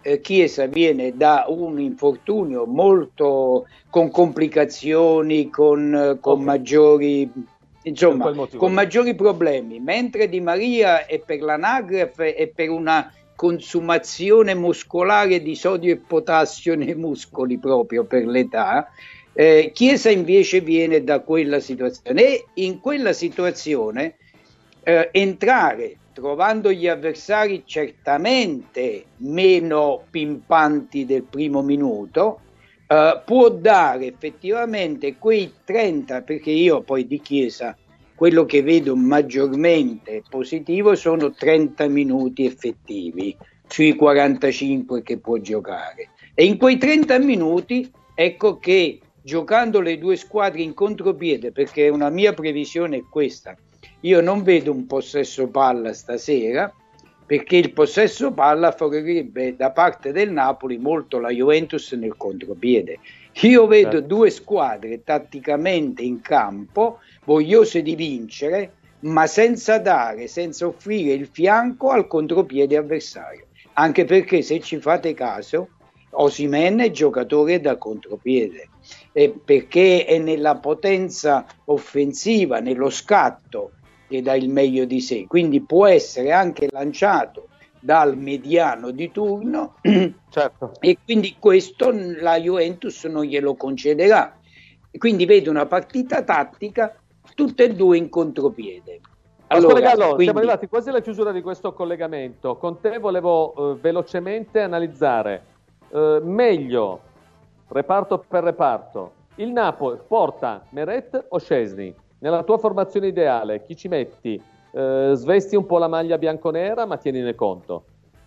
eh, Chiesa viene da un infortunio molto con complicazioni, con, con Ok. maggiori insomma Per quel motivo con lì. maggiori problemi, mentre Di Maria è per l'anagrafe e per una consumazione muscolare di sodio e potassio nei muscoli proprio per l'età. Eh, Chiesa invece viene da quella situazione e in quella situazione eh, entrare trovando gli avversari certamente meno pimpanti del primo minuto eh, può dare effettivamente quei trenta, perché io poi di Chiesa quello che vedo maggiormente positivo sono trenta minuti effettivi sui quarantacinque che può giocare, e in quei trenta minuti ecco che giocando le due squadre in contropiede, perché una mia previsione è questa: io non vedo un possesso palla stasera, perché il possesso palla favorirebbe da parte del Napoli molto la Juventus nel contropiede. Io vedo Certo. due squadre tatticamente in campo, vogliose di vincere, ma senza dare, senza offrire il fianco al contropiede avversario. Anche perché, se ci fate caso, Osimhen è giocatore da contropiede, eh, perché è nella potenza offensiva, nello scatto, che dà il meglio di sé, quindi può essere anche lanciato dal mediano di turno, Certo. e quindi questo la Juventus non glielo concederà. Quindi vedo una partita tattica, tutte e due in contropiede. Allora, Allora, Gallo, quindi- siamo arrivati quasi alla chiusura di questo collegamento. Con te volevo eh, velocemente analizzare eh, meglio, reparto per reparto, il Napoli porta Meret o Szczęsny? Nella tua formazione ideale, chi ci metti? Eh, svesti un po' la maglia bianconera, ma tienine conto.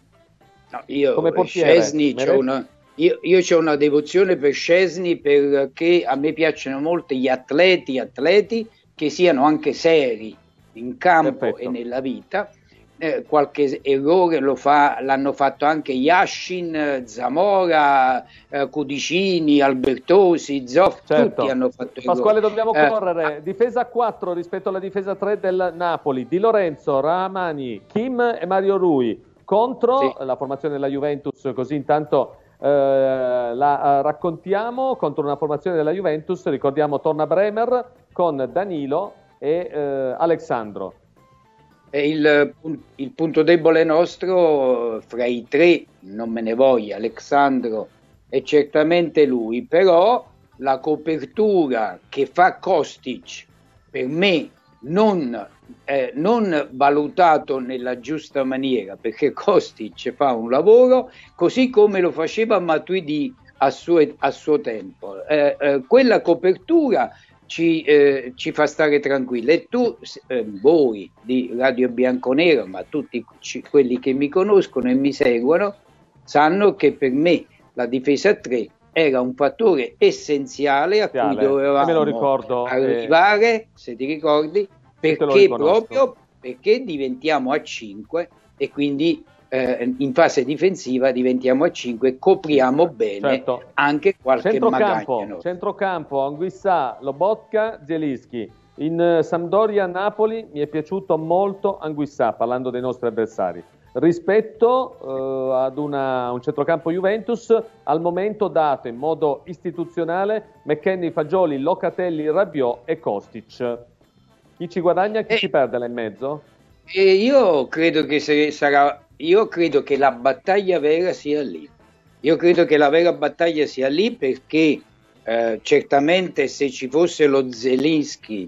No, io Come portiere, Szczęsny c'ho Meret? una, io, io c'ho una devozione per Szczęsny, perché a me piacciono molto gli atleti, atleti che siano anche seri in campo Perfetto. e nella vita. Eh, qualche errore lo fa, l'hanno fatto anche Yashin, eh, Zamora, eh, Cudicini, Albertosi, Zoff, Certo. tutti hanno fatto errori. Pasquale, dobbiamo Eh, correre. Difesa a quattro rispetto alla difesa tre del Napoli. Di Lorenzo, Rahmani, Kim e Mario Rui. Contro Sì. la formazione della Juventus, così intanto eh, la eh, raccontiamo. Contro una formazione della Juventus, ricordiamo, torna Bremer con Danilo e eh, Alexandro. E il, il punto debole nostro, fra i tre, non me ne voglia, Alexandro è certamente lui, però la copertura che fa Kostic, per me non, eh, non valutato nella giusta maniera, perché Kostic fa un lavoro così come lo faceva Matuidi a suo, a suo tempo. Eh, eh, quella copertura Ci, eh, ci fa stare tranquilli, e tu, eh, voi di Radio Bianconero, ma tutti ci, quelli che mi conoscono e mi seguono, sanno che per me la difesa a tre era un fattore essenziale a cui Essenziale. E me lo dovevamo ricordo, arrivare, eh. se ti ricordi, te lo perché riconosco. proprio perché diventiamo a cinque e quindi eh, in fase difensiva diventiamo a cinque e copriamo bene Certo. anche qualche Centrocampo, magagno. centrocampo, Anguissà, Lobotka, Zielinski. In eh, Sampdoria-Napoli mi è piaciuto molto Anguissà, parlando dei nostri avversari. Rispetto eh, ad una, un centrocampo Juventus, al momento dato in modo istituzionale McKennie, Fagioli, Locatelli, Rabiot e Kostic. Chi ci guadagna e chi Eh. ci perde là in mezzo? E io credo che se sarà, io credo che la battaglia vera sia lì. Io credo che la vera battaglia sia lì, perché eh, certamente se ci fosse lo Zielinski,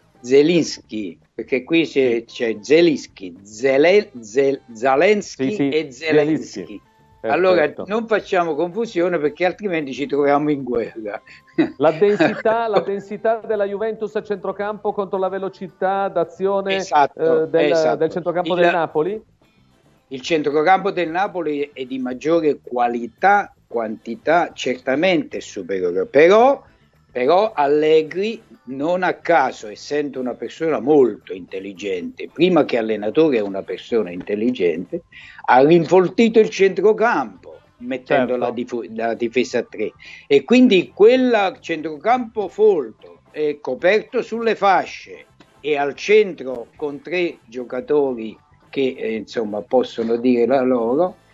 Zielinski, perché qui c'è, c'è Zielinski, Zele, Zel, Zalensky Sì, sì, e Zelensky. Zielinski. Allora Perfetto. non facciamo confusione, perché altrimenti ci troviamo in guerra. La densità, la densità della Juventus a centrocampo contro la velocità d'azione Esatto, eh, del, esatto. del centrocampo Il- del Napoli? Il centrocampo del Napoli è di maggiore qualità, quantità, certamente superiore, però, però Allegri, non a caso, essendo una persona molto intelligente, prima che allenatore è una persona intelligente, ha rinfoltito il centrocampo, mettendo Certo. la, dif- la difesa a tre, e quindi quel centrocampo folto è coperto sulle fasce e al centro con tre giocatori che eh, insomma possono dire la loro,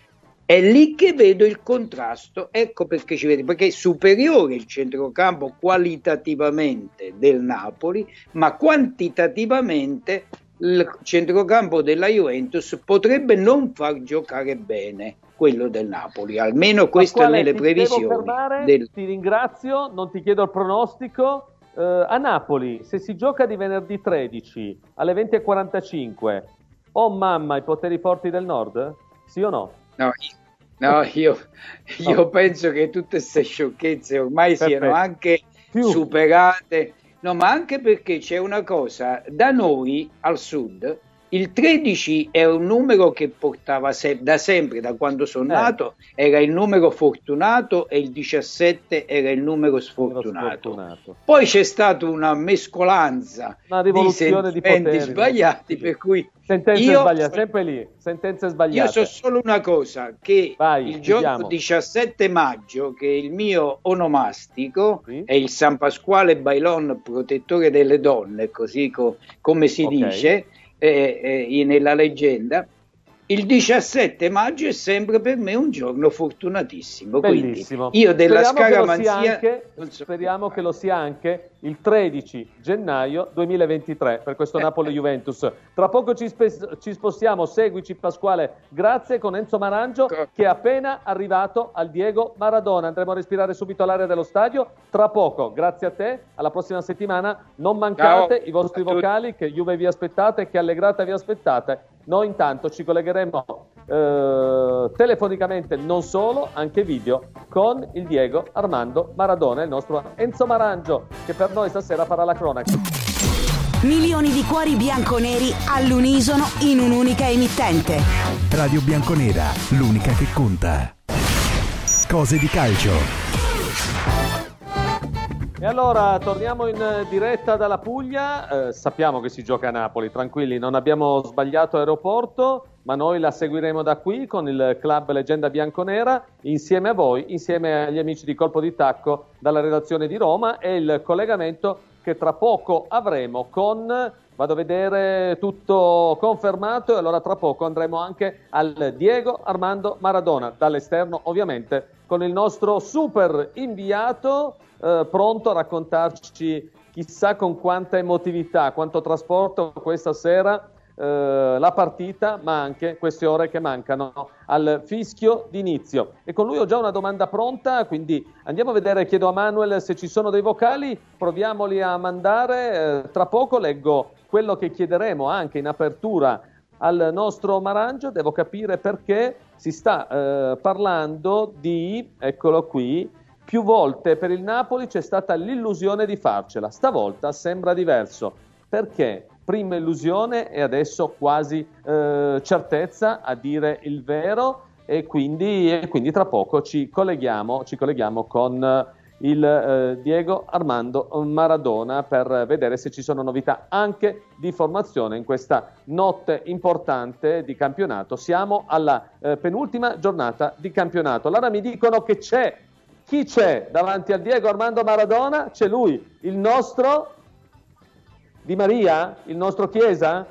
È lì che vedo il contrasto, ecco perché ci vedi, perché è superiore il centrocampo qualitativamente del Napoli, ma quantitativamente il centrocampo della Juventus potrebbe non far giocare bene quello del Napoli, almeno questo Pasquale, nelle ti previsioni. Devo fermare, del... Ti ringrazio, non ti chiedo il pronostico. Uh, a Napoli, se si gioca di venerdì tredici alle venti e quarantacinque, oh mamma, i poteri forti del Nord? Sì o no? No, no io, io no. penso che tutte queste sciocchezze ormai Perfetto. siano anche Più. superate. No, ma anche perché c'è una cosa, da noi al sud il tredici è un numero che portava se- da sempre, da quando sono eh. nato, era il numero fortunato e il diciassette era il numero sfortunato. sfortunato. Poi c'è stata una mescolanza una di sentimenti di sbagliati, per cui sentenze io, sbagliate, sempre lì, sentenze sbagliate. Io so solo una cosa, che Vai, il giorno vediamo. diciassette maggio, che è il mio onomastico, sì. è il San Pasquale Bailon, protettore delle donne, così co- come si okay. dice, Eh, eh, nella leggenda, il diciassette maggio è sempre per me un giorno fortunatissimo. Bellissimo. Quindi io della speriamo scaramanzia che so. speriamo che lo sia anche il tredici gennaio duemilaventitré per questo Napoli-Juventus. Tra poco ci, spe- ci spostiamo, seguici Pasquale, grazie, con Enzo Marangio che è appena arrivato al Diego Maradona. Andremo a respirare subito l'aria dello stadio tra poco. Grazie a te, alla prossima settimana. Non mancate Ciao. i vostri vocali, che Juve vi aspettate, che Allegrata vi aspettate. Noi intanto ci collegheremo eh, telefonicamente, non solo, anche video, con il Diego Armando Maradona, il nostro Enzo Marangio, che per noi stasera farà la cronaca. Milioni di cuori bianconeri all'unisono in un'unica emittente. Radio Bianconera, l'unica che conta. Cose di calcio. E allora torniamo in diretta dalla Puglia, eh, sappiamo che si gioca a Napoli, tranquilli, non abbiamo sbagliato aeroporto, ma noi la seguiremo da qui con il club Leggenda Bianconera, insieme a voi, insieme agli amici di Colpo di Tacco dalla redazione di Roma, e il collegamento che tra poco avremo con, vado a vedere, tutto confermato, e allora tra poco andremo anche al Diego Armando Maradona, dall'esterno ovviamente, con il nostro super inviato, Eh, pronto a raccontarci chissà con quanta emotività, quanto trasporto questa sera eh, la partita, ma anche queste ore che mancano al fischio d'inizio. E con lui ho già una domanda pronta, quindi andiamo a vedere, chiedo a Manuel se ci sono dei vocali, proviamoli a mandare, eh, tra poco leggo quello che chiederemo anche in apertura al nostro Marangio. Devo capire perché si sta eh, parlando di, eccolo qui, più volte per il Napoli c'è stata l'illusione di farcela, stavolta sembra diverso. Perché? Prima illusione e adesso quasi eh, certezza, a dire il vero, e quindi, e quindi tra poco ci colleghiamo, ci colleghiamo con il eh, Diego Armando Maradona per vedere se ci sono novità anche di formazione in questa notte importante di campionato. Siamo alla eh, penultima giornata di campionato. Allora mi dicono che c'è. Chi c'è davanti al Diego Armando Maradona? C'è lui, il nostro Di Maria, il nostro Chiesa?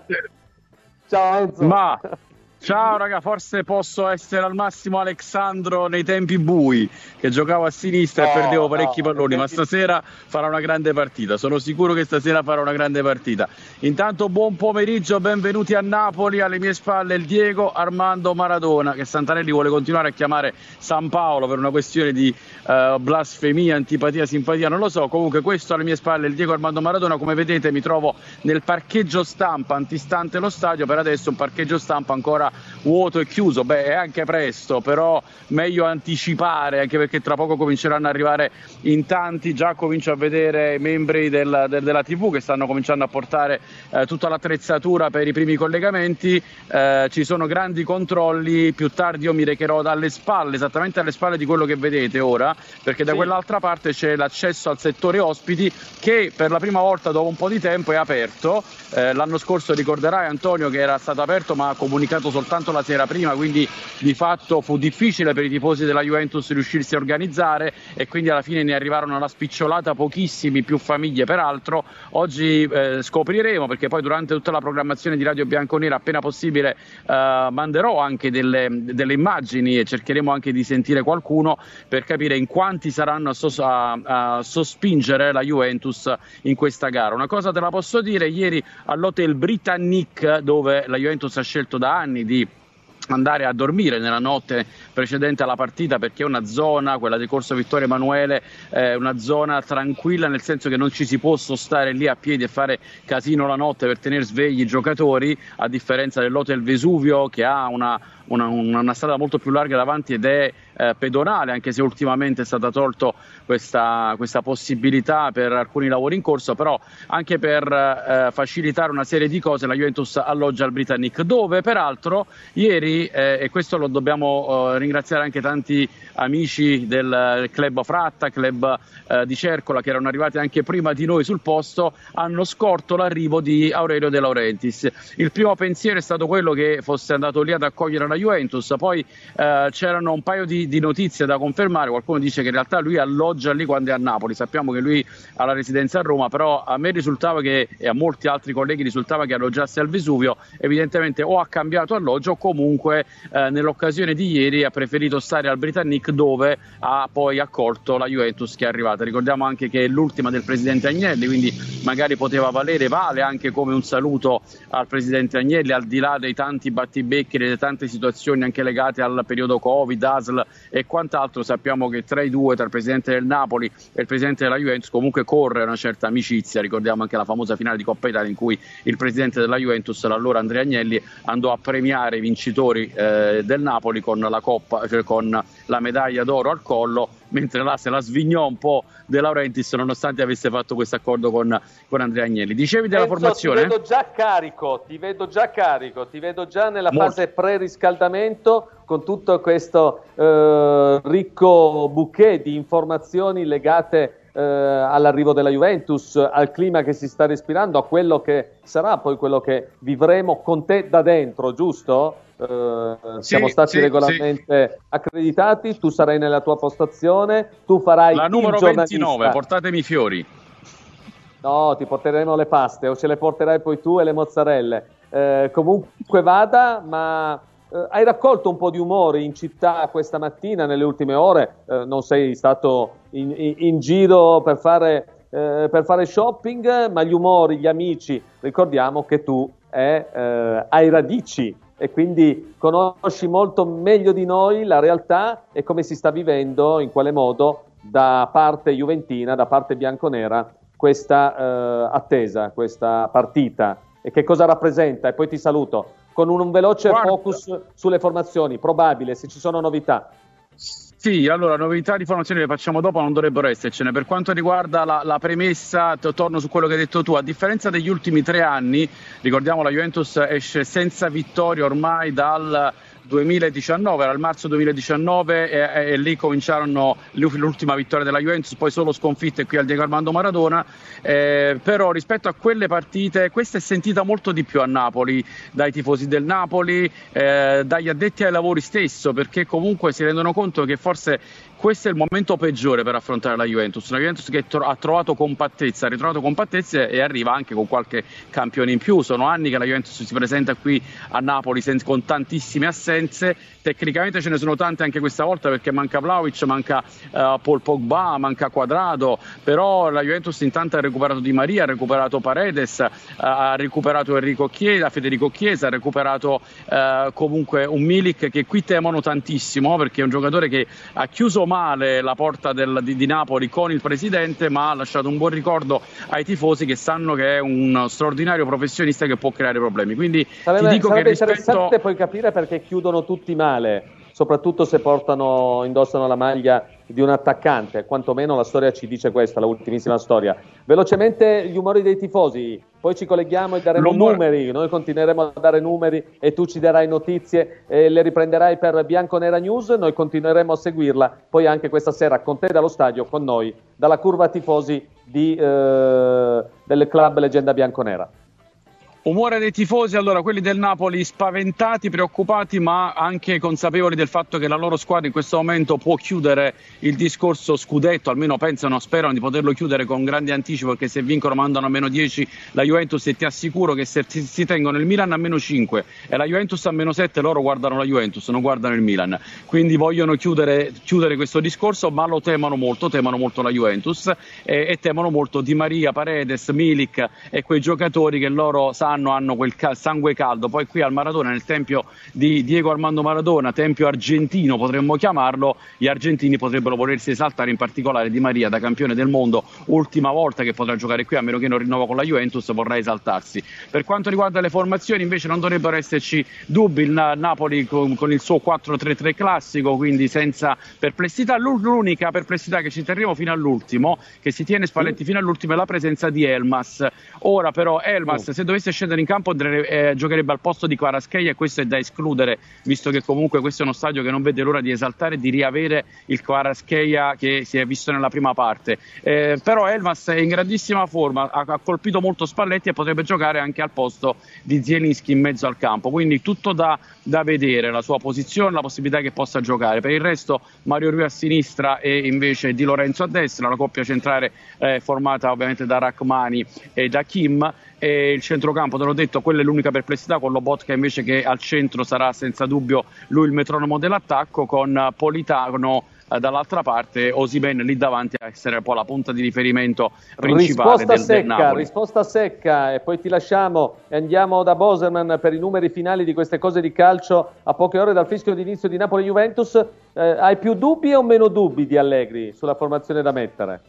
Ciao Enzo. Ma ciao raga, forse posso essere al massimo Alexandro nei tempi bui, che giocavo a sinistra no, e perdevo parecchi no, palloni, ma stasera farà una grande partita, sono sicuro che stasera farà una grande partita. Intanto buon pomeriggio, benvenuti a Napoli, alle mie spalle il Diego Armando Maradona, che Santarelli vuole continuare a chiamare San Paolo per una questione di uh, blasfemia, antipatia, simpatia, non lo so. Comunque questo alle mie spalle il Diego Armando Maradona. Come vedete mi trovo nel parcheggio stampa antistante lo stadio, per adesso un parcheggio stampa ancora vuoto e chiuso. Beh, è anche presto, però meglio anticipare, anche perché tra poco cominceranno ad arrivare in tanti. Già comincio a vedere i membri del, del, della tivù che stanno cominciando a portare eh, tutta l'attrezzatura per i primi collegamenti. Eh, ci sono grandi controlli. Più tardi io mi recherò dalle spalle, esattamente alle spalle di quello che vedete ora, perché da sì. quell'altra parte c'è l'accesso al settore ospiti, che per la prima volta dopo un po' di tempo è aperto. Eh, l'anno scorso ricorderai, Antonio, che era stato aperto ma ha comunicato soltanto soltanto la sera prima, quindi di fatto fu difficile per i tifosi della Juventus riuscirsi a organizzare e quindi alla fine ne arrivarono alla spicciolata pochissimi, più famiglie peraltro. Oggi eh, scopriremo, perché poi durante tutta la programmazione di Radio Bianconera appena possibile eh, manderò anche delle, delle immagini e cercheremo anche di sentire qualcuno per capire in quanti saranno a, sos- a, a sospingere la Juventus in questa gara. Una cosa te la posso dire: ieri all'Hotel Britannique, dove la Juventus ha scelto da anni di andare a dormire nella notte precedente alla partita, perché è una zona, quella del Corso Vittorio Emanuele, è una zona tranquilla, nel senso che non ci si può stare lì a piedi e fare casino la notte per tenere svegli i giocatori, a differenza dell'Hotel Vesuvio, che ha una, una, una strada molto più larga davanti ed è eh, pedonale, anche se ultimamente è stata tolta questa, questa possibilità per alcuni lavori in corso, però anche per eh, facilitare una serie di cose la Juventus alloggia al Britannique, dove peraltro ieri, eh, e questo lo dobbiamo eh, ringraziare anche tanti amici del club Fratta, club eh, di Cercola, che erano arrivati anche prima di noi sul posto, hanno scorto l'arrivo di Aurelio De Laurentiis. Il primo pensiero è stato quello che fosse andato lì ad accogliere la Juventus, poi eh, c'erano un paio di, di notizie da confermare. Qualcuno dice che in realtà lui alloggia lì quando è a Napoli, sappiamo che lui ha la residenza a Roma, però a me risultava che, e a molti altri colleghi risultava che alloggiasse al Vesuvio. Evidentemente o ha cambiato alloggio o comunque eh, nell'occasione di ieri ha preferito stare al Britannique, dove ha poi accolto la Juventus che è arrivata. Ricordiamo anche che è l'ultima del presidente Agnelli, quindi magari poteva valere, vale anche come un saluto al presidente Agnelli, al di là dei tanti battibecchi, delle tante situazioni anche legate al periodo Covid, A S L e quant'altro. Sappiamo che tra i due, tra il presidente del Napoli e il presidente della Juventus, comunque corre una certa amicizia. Ricordiamo anche la famosa finale di Coppa Italia in cui il presidente della Juventus, l'allora Andrea Agnelli, andò a premiare i vincitori eh, del Napoli con la Coppa, cioè con la medaglia d'oro al collo, mentre là se la svignò un po' De Laurentiis, nonostante avesse fatto questo accordo con, con Andrea Agnelli. Dicevi della Enzo, formazione? Ti vedo già carico, ti vedo già carico, ti vedo già nella Molto. fase pre-riscaldamento con tutto questo eh, ricco bouquet di informazioni legate eh, all'arrivo della Juventus, al clima che si sta respirando, a quello che sarà poi quello che vivremo con te da dentro, giusto? Uh, Sì, siamo stati sì, regolarmente sì. accreditati, tu sarai nella tua postazione, tu farai la numero il giornalista. ventinove, portatemi i fiori. No, ti porteremo le paste o ce le porterai poi tu e le mozzarelle. Eh, comunque vada, ma eh, hai raccolto un po' di umore in città questa mattina, nelle ultime ore. Eh, non sei stato in, in, in giro per fare, eh, per fare shopping, ma gli umori, gli amici, ricordiamo che tu eh, eh, hai radici e quindi conosci molto meglio di noi la realtà e come si sta vivendo, in quale modo da parte juventina, da parte bianconera, questa eh, attesa, questa partita, e che cosa rappresenta. E poi ti saluto con un, un veloce Guarda. focus sulle formazioni, probabile, se ci sono novità. Sì, allora, novità di formazione le facciamo dopo, non dovrebbero essercene. Per quanto riguarda la, la premessa, to- torno su quello che hai detto tu. A differenza degli ultimi tre anni, ricordiamo la Juventus esce senza vittoria ormai dal duemiladiciannove, era il marzo duemiladiciannove e, e, e lì cominciarono l'ultima vittoria della Juventus, poi solo sconfitte qui al Diego Armando Maradona, eh, però rispetto a quelle partite questa è sentita molto di più a Napoli, dai tifosi del Napoli, eh, dagli addetti ai lavori stesso, perché comunque si rendono conto che forse questo è il momento peggiore per affrontare la Juventus, una Juventus che tro- ha trovato compattezza, ha ritrovato compattezza e arriva anche con qualche campione in più. Sono anni che la Juventus si presenta qui a Napoli sen- con tantissime assenze, tecnicamente ce ne sono tante anche questa volta, perché manca Vlahovic, manca uh, Paul Pogba, manca Quadrado, però la Juventus intanto ha recuperato Di Maria, ha recuperato Paredes, uh, ha recuperato Enrico Chiesa, Federico Chiesa, ha recuperato uh, comunque un Milik che qui temono tantissimo, perché è un giocatore che ha chiuso male la porta del, di, di Napoli con il presidente, ma ha lasciato un buon ricordo ai tifosi che sanno che è un straordinario professionista che può creare problemi. Quindi sarebbe, ti dico sarebbe che rispetto... interessante poi capire perché chiudono tutti male, soprattutto se portano, indossano la maglia di un attaccante. Quantomeno la storia ci dice questa, la ultimissima storia. Velocemente gli umori dei tifosi, poi ci colleghiamo e daremo L'umore... numeri, noi continueremo a dare numeri e tu ci darai notizie e le riprenderai per Bianconera News, noi continueremo a seguirla poi anche questa sera con te dallo stadio, con noi dalla curva tifosi di, eh, del club Leggenda Bianconera. Umore dei tifosi, allora quelli del Napoli spaventati, preoccupati, ma anche consapevoli del fatto che la loro squadra in questo momento può chiudere il discorso scudetto, almeno pensano, sperano di poterlo chiudere con grande anticipo, perché se vincono mandano a meno dieci la Juventus, e ti assicuro che se ti, si tengono il Milan a meno cinque e la Juventus a meno sette, loro guardano la Juventus, non guardano il Milan, quindi vogliono chiudere, chiudere questo discorso, ma lo temono molto, temono molto la Juventus e, e temono molto Di Maria, Paredes, Milik e quei giocatori che loro sanno hanno quel cal- sangue caldo. Poi qui al Maradona, nel tempio di Diego Armando Maradona, tempio argentino potremmo chiamarlo, gli argentini potrebbero volersi esaltare, in particolare Di Maria da campione del mondo, ultima volta che potrà giocare qui, a meno che non rinnova con la Juventus, vorrà esaltarsi. Per quanto riguarda le formazioni invece non dovrebbero esserci dubbi, il Na- Napoli con, con il suo quattro tre tre classico, quindi senza perplessità. L'unica perplessità che ci terremo fino all'ultimo, che si tiene Spalletti fino all'ultimo, è la presenza di Elmas. Ora però Elmas, se dovesse scendere in campo, eh, giocherebbe al posto di Kvaratskhelia, e questo è da escludere, visto che comunque questo è uno stadio che non vede l'ora di esaltare e di riavere il Kvaratskhelia che si è visto nella prima parte. Eh, però Elmas è in grandissima forma, ha, ha colpito molto Spalletti e potrebbe giocare anche al posto di Zielinski in mezzo al campo, quindi tutto da, da vedere, la sua posizione, la possibilità che possa giocare. Per il resto Mario Rui a sinistra e invece Di Lorenzo a destra, la coppia centrale eh, formata ovviamente da Rachmani e da Kim, e il centrocampo, te l'ho detto, quella è l'unica perplessità, con Lobotka invece che al centro sarà senza dubbio lui il metronomo dell'attacco, con Politano eh, dall'altra parte, Osimhen lì davanti a essere un po' la punta di riferimento principale risposta del, secca, del Napoli. Risposta secca, e poi ti lasciamo e andiamo da Boserman per i numeri finali di queste cose di calcio a poche ore dal fischio d'inizio di Napoli-Juventus. Eh, hai più dubbi o meno dubbi di Allegri sulla formazione da mettere?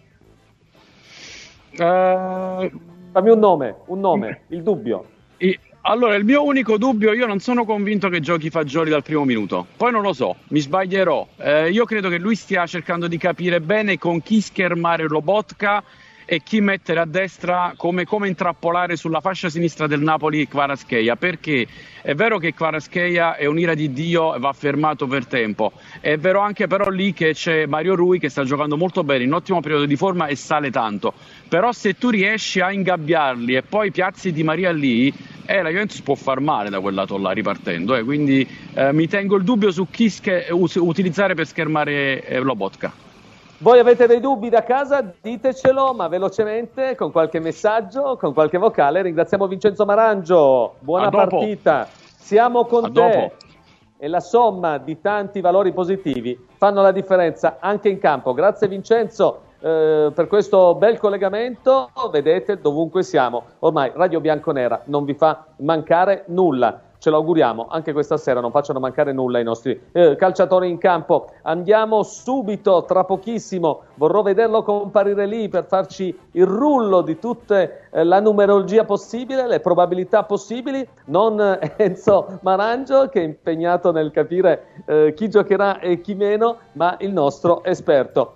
Uh... Fammi un nome, un nome, il dubbio. Allora, il mio unico dubbio, io non sono convinto che giochi Fagioli dal primo minuto, poi non lo so, mi sbaglierò. Eh, io credo che lui stia cercando di capire bene con chi schermare Lobotka e chi mettere a destra, come, come intrappolare sulla fascia sinistra del Napoli Kvaratskhelia, perché è vero che Kvaratskhelia è un'ira di Dio e va fermato per tempo, è vero anche però lì che c'è Mario Rui che sta giocando molto bene, in ottimo periodo di forma e sale tanto, però se tu riesci a ingabbiarli e poi piazzi Di Maria lì, eh, la Juventus può far male da quel lato là ripartendo, eh, quindi eh, mi tengo il dubbio su chi sch- us- utilizzare per schermare eh, Lobotka. Voi avete dei dubbi da casa? Ditecelo, ma velocemente, con qualche messaggio, con qualche vocale. Ringraziamo Vincenzo Marangio, buona partita, siamo con A te. Dopo. E la somma di tanti valori positivi fanno la differenza anche in campo. Grazie Vincenzo eh, per questo bel collegamento. Vedete, dovunque siamo, ormai Radio Bianconera non vi fa mancare nulla. Ce lo auguriamo anche questa sera, non facciano mancare nulla ai nostri eh, calciatori in campo. Andiamo subito, tra pochissimo, vorrò vederlo comparire lì per farci il rullo di tutta eh, la numerologia possibile, le probabilità possibili, non eh, Enzo Marangio che è impegnato nel capire eh, chi giocherà e chi meno, ma il nostro esperto.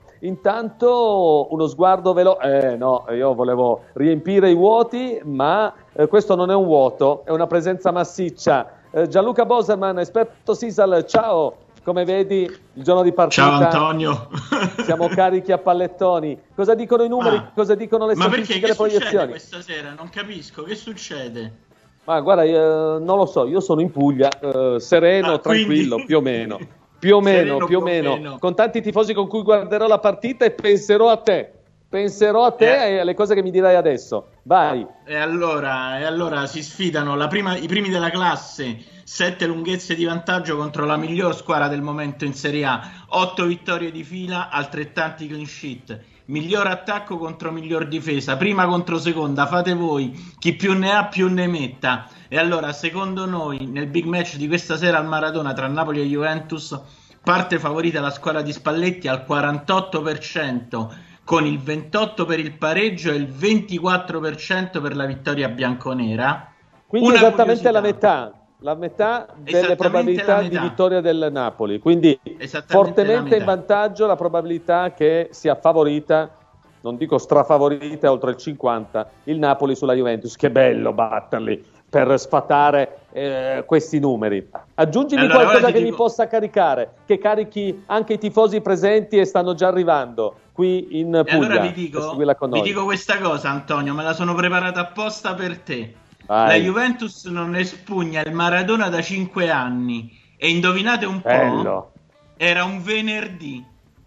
Intanto uno sguardo veloce, eh no, io volevo riempire i vuoti, ma eh, questo non è un vuoto, è una presenza massiccia. Eh, Gianluca Boserman, esperto Sisal, ciao, come vedi il giorno di partita. Ciao Antonio. Siamo carichi a pallettoni. Cosa dicono i numeri, ah, cosa dicono le statistiche e le proiezioni? Ma perché, che succede questa sera? Non capisco, che succede? Ma guarda, eh, non lo so, io sono in Puglia, eh, sereno, ah, tranquillo, quindi... più o meno. Più o meno, Sereno, più o meno. meno, con tanti tifosi con cui guarderò la partita e penserò a te. Penserò a te eh. e alle cose che mi dirai adesso. Vai. E allora, e allora si sfidano la prima, i primi della classe, sette lunghezze di vantaggio contro la miglior squadra del momento in Serie A, otto vittorie di fila, altrettanti clean sheet. Miglior attacco contro miglior difesa, prima contro seconda, fate voi, chi più ne ha più ne metta. E allora, secondo noi, nel big match di questa sera al Maradona tra Napoli e Juventus, parte favorita la squadra di Spalletti al quarantotto per cento, con il ventotto per cento per il pareggio e il ventiquattro per cento per la vittoria bianconera. Quindi Una esattamente la metà. La metà delle probabilità metà. di vittoria del Napoli, quindi fortemente in vantaggio la probabilità che sia favorita, non dico strafavorita, oltre il cinquanta, il Napoli sulla Juventus. Che bello batterli per sfatare eh, questi numeri. Aggiungimi allora, qualcosa che dico... mi possa caricare, che carichi anche i tifosi presenti e stanno già arrivando qui in Puglia. E allora vi dico, vi dico questa cosa, Antonio, me la sono preparata apposta per te. La Juventus non espugna il Maradona da cinque anni e indovinate un Bello. po', era un venerdì.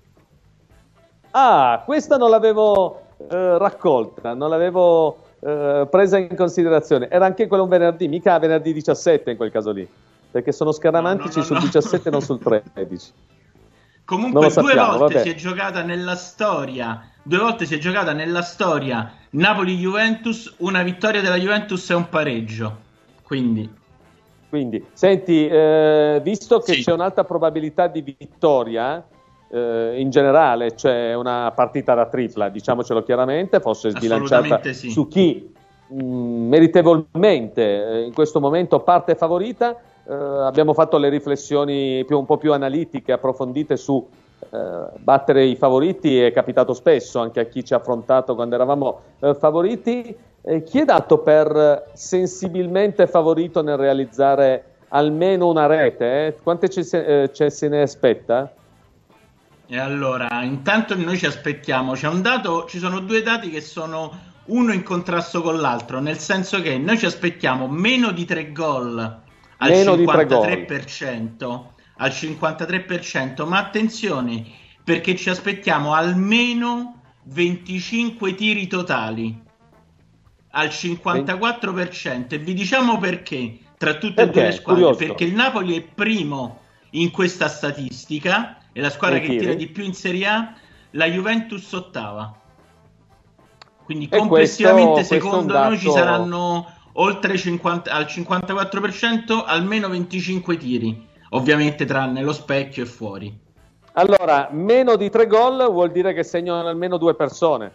Ah, questa non l'avevo eh, raccolta, non l'avevo eh, presa in considerazione. Era anche quello un venerdì, mica venerdì diciassette in quel caso lì, perché sono scaramantici No, no, no, sul no. diciassette e non sul tredici. Comunque Non lo due sappiamo, volte vabbè. si è giocata nella storia, due volte si è giocata nella storia Napoli-Juventus, una vittoria della Juventus e un pareggio. Quindi, Quindi senti, eh, visto che c'è un'alta probabilità di vittoria eh, in generale, c'è una partita da tripla, diciamocelo chiaramente, forse sbilanciata Assolutamente sì. su chi mh, meritevolmente eh, in questo momento parte favorita. Eh, abbiamo fatto le riflessioni più, un po' più analitiche, approfondite su eh, battere i favoriti, è capitato spesso anche a chi ci ha affrontato quando eravamo eh, favoriti. Eh, chi è dato per sensibilmente favorito nel realizzare almeno una rete? Eh? Quante ci se, eh, ce se ne aspetta? e allora, intanto noi ci aspettiamo, c'è un dato, ci sono due dati che sono uno in contrasto con l'altro, nel senso che noi ci aspettiamo meno di tre gol al Meno di tre cinquantatré gol. per cento, al cinquantatré per cento, ma attenzione, perché ci aspettiamo almeno venticinque tiri totali al cinquantaquattro per cento, e vi diciamo perché tra tutte e Perché? due le squadre, Curioso. perché il Napoli è primo in questa statistica, è la squadra Nei che tira tiri. di più in Serie A, la Juventus ottava, quindi E complessivamente questo- questo è un secondo noi ci dato- saranno oltre cinquanta, al cinquantaquattro per cento almeno venticinque tiri, ovviamente tranne lo specchio e fuori. Allora, meno di tre gol vuol dire che segnano almeno due persone.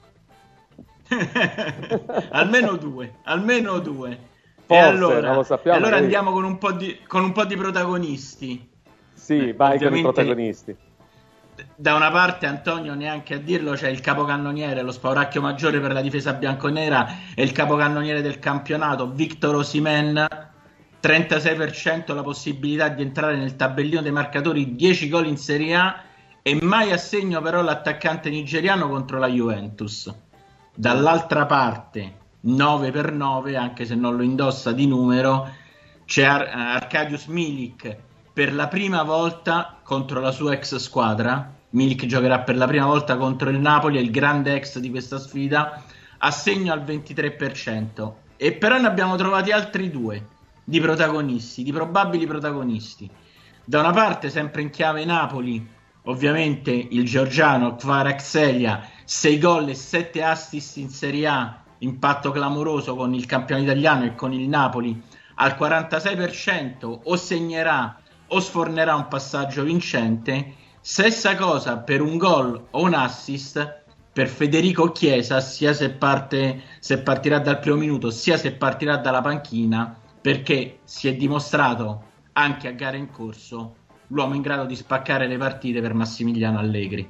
almeno due, almeno due. Forse, e allora, non lo sappiamo, e allora magari. andiamo con un po' di, con un po' di protagonisti. Sì, vai con i ovviamente- protagonisti. Da una parte, Antonio, neanche a dirlo, c'è il capocannoniere, lo spauracchio maggiore per la difesa bianconera e il capocannoniere del campionato, Victor Osimhen, trentasei per cento la possibilità di entrare nel tabellino dei marcatori, dieci gol in Serie A, e mai a segno però l'attaccante nigeriano contro la Juventus. Dall'altra parte, nove per nove, anche se non lo indossa di numero, c'è Ar- Arkadiusz Milik per la prima volta contro la sua ex squadra. Milik giocherà per la prima volta contro il Napoli, è il grande ex di questa sfida, a segno al ventitré per cento. E però ne abbiamo trovati altri due di protagonisti, di probabili protagonisti. Da una parte, sempre in chiave Napoli, ovviamente il georgiano Kvaratskhelia, sei gol e sette assist in Serie A, impatto clamoroso con il campione italiano e con il Napoli, al quarantasei per cento o segnerà o sfornerà un passaggio vincente. Stessa cosa per un gol o un assist per Federico Chiesa, sia se parte se partirà dal primo minuto, sia se partirà dalla panchina, perché si è dimostrato anche a gare in corso l'uomo in grado di spaccare le partite per Massimiliano Allegri.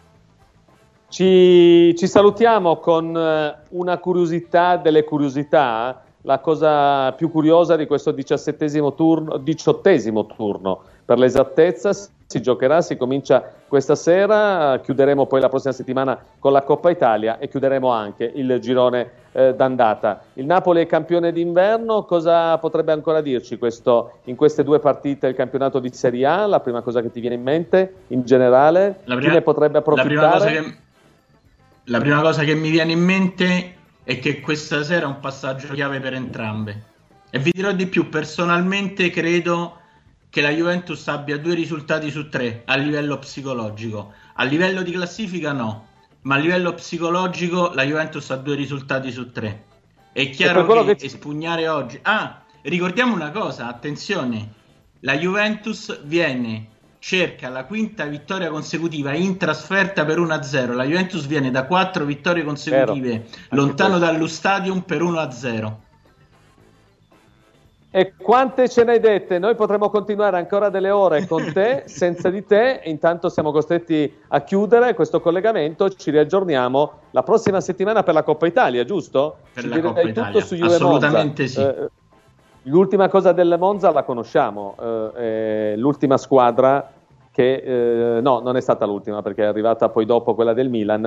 Ci, ci salutiamo con eh, una curiosità delle curiosità, la cosa più curiosa di questo diciassettesimo turno, diciottesimo turno per l'esattezza. Si giocherà, si comincia questa sera, chiuderemo poi la prossima settimana con la Coppa Italia e chiuderemo anche il girone eh, d'andata. Il Napoli è campione d'inverno, cosa potrebbe ancora dirci questo, in queste due partite il campionato di Serie A? La prima cosa che ti viene in mente in generale? La Chi ne potrebbe la prima approfittare? cosa che, la prima cosa che mi viene in mente è che questa sera è un passaggio chiave per entrambe. E vi dirò di più, personalmente credo che la Juventus abbia due risultati su tre a livello psicologico. A livello di classifica no, ma a livello psicologico la Juventus ha due risultati su tre. È chiaro quello che, che- espugnare oggi... Ah, ricordiamo una cosa, attenzione, la Juventus viene... cerca la quinta vittoria consecutiva in trasferta per uno a zero. La Juventus viene da quattro vittorie consecutive Vero. lontano questo. dallo stadium per uno a zero. E quante ce ne hai dette? Noi potremmo continuare ancora delle ore con te, senza di te, e intanto siamo costretti a chiudere questo collegamento. Ci riaggiorniamo la prossima settimana per la Coppa Italia, giusto? Per Ci la direi Coppa tutto Italia, su Juve assolutamente Monza. sì. Eh, l'ultima cosa del Monza la conosciamo, eh, è l'ultima squadra che, eh, no, non è stata l'ultima perché è arrivata poi dopo quella del Milan,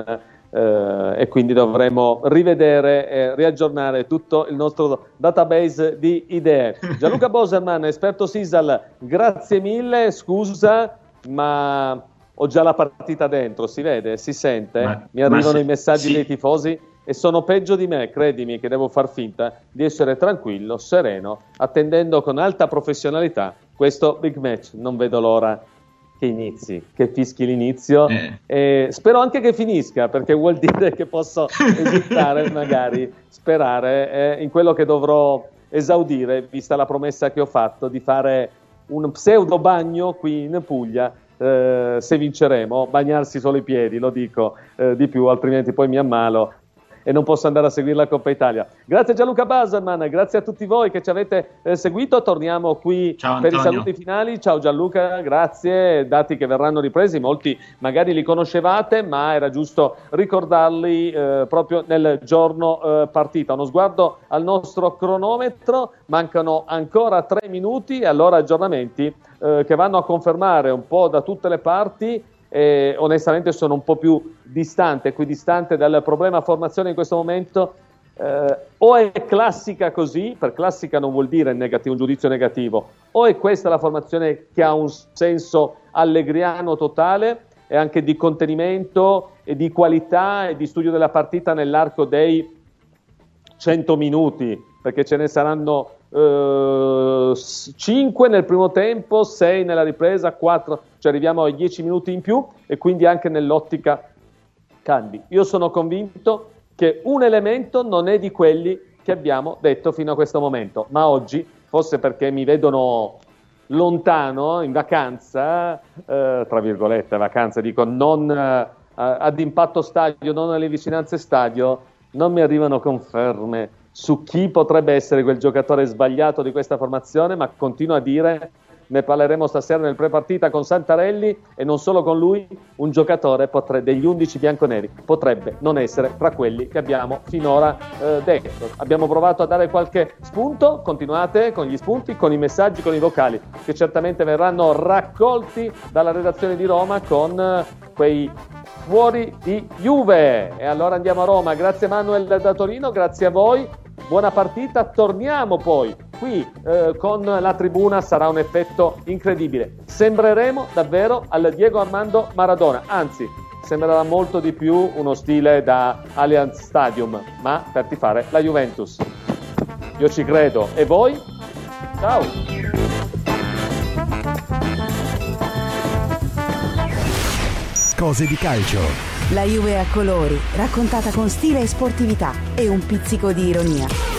eh, e quindi dovremo rivedere e riaggiornare tutto il nostro database di idee. Gianluca Boserman, esperto Sisal, grazie mille, scusa ma ho già la partita dentro, si vede, si sente, ma, mi arrivano se, i messaggi sì. dei tifosi e sono peggio di me, credimi che devo far finta di essere tranquillo, sereno, attendendo con alta professionalità questo big match. Non vedo l'ora che inizi, che fischi l'inizio eh. e spero anche che finisca, perché vuol dire che posso esitare, magari sperare eh, in quello che dovrò esaudire, vista la promessa che ho fatto di fare un pseudo bagno qui in Puglia. Eh, se vinceremo, bagnarsi solo i piedi, lo dico eh, di più, altrimenti poi mi ammalo e non posso andare a seguire la Coppa Italia. Grazie Gianluca Boserman, grazie a tutti voi che ci avete eh, seguito. Torniamo qui Ciao, per Antonio. i saluti finali. Ciao Gianluca, grazie. Dati che verranno ripresi, molti magari li conoscevate, ma era giusto ricordarli eh, proprio nel giorno eh, partita. Uno sguardo al nostro cronometro, mancano ancora tre minuti e allora aggiornamenti eh, che vanno a confermare un po' da tutte le parti. E onestamente sono un po' più distante, equidistante dal problema formazione in questo momento. Eh, o è classica così, per classica non vuol dire negativo, un giudizio negativo, o è questa la formazione che ha un senso allegriano totale e anche di contenimento e di qualità e di studio della partita nell'arco dei cento minuti, perché ce ne saranno Uh, cinque nel primo tempo, sei nella ripresa, quattro, cioè arriviamo ai dieci minuti in più e quindi anche nell'ottica cambi. Io sono convinto che un elemento non è di quelli che abbiamo detto fino a questo momento, ma oggi, forse perché mi vedono lontano, in vacanza, eh, tra virgolette vacanza, dico non eh, ad impatto stadio, non alle vicinanze stadio, non mi arrivano conferme su chi potrebbe essere quel giocatore sbagliato di questa formazione, ma continuo a dire, ne parleremo stasera nel pre-partita con Santarelli e non solo con lui, un giocatore potrebbe, degli undici bianconeri potrebbe non essere tra quelli che abbiamo finora eh, detto. Abbiamo provato a dare qualche spunto, continuate con gli spunti, con i messaggi, con i vocali che certamente verranno raccolti dalla redazione di Roma con eh, quei fuori di Juve. E allora andiamo a Roma. Grazie Manuel da Torino, grazie a voi, buona partita. Torniamo poi qui eh, con la tribuna, sarà un effetto incredibile, sembreremo davvero al Diego Armando Maradona, anzi sembrerà molto di più uno stile da Allianz Stadium, ma per tifare la Juventus. Io ci credo, e voi? Ciao! Cose di calcio. La Juve a colori, raccontata con stile e sportività e un pizzico di ironia.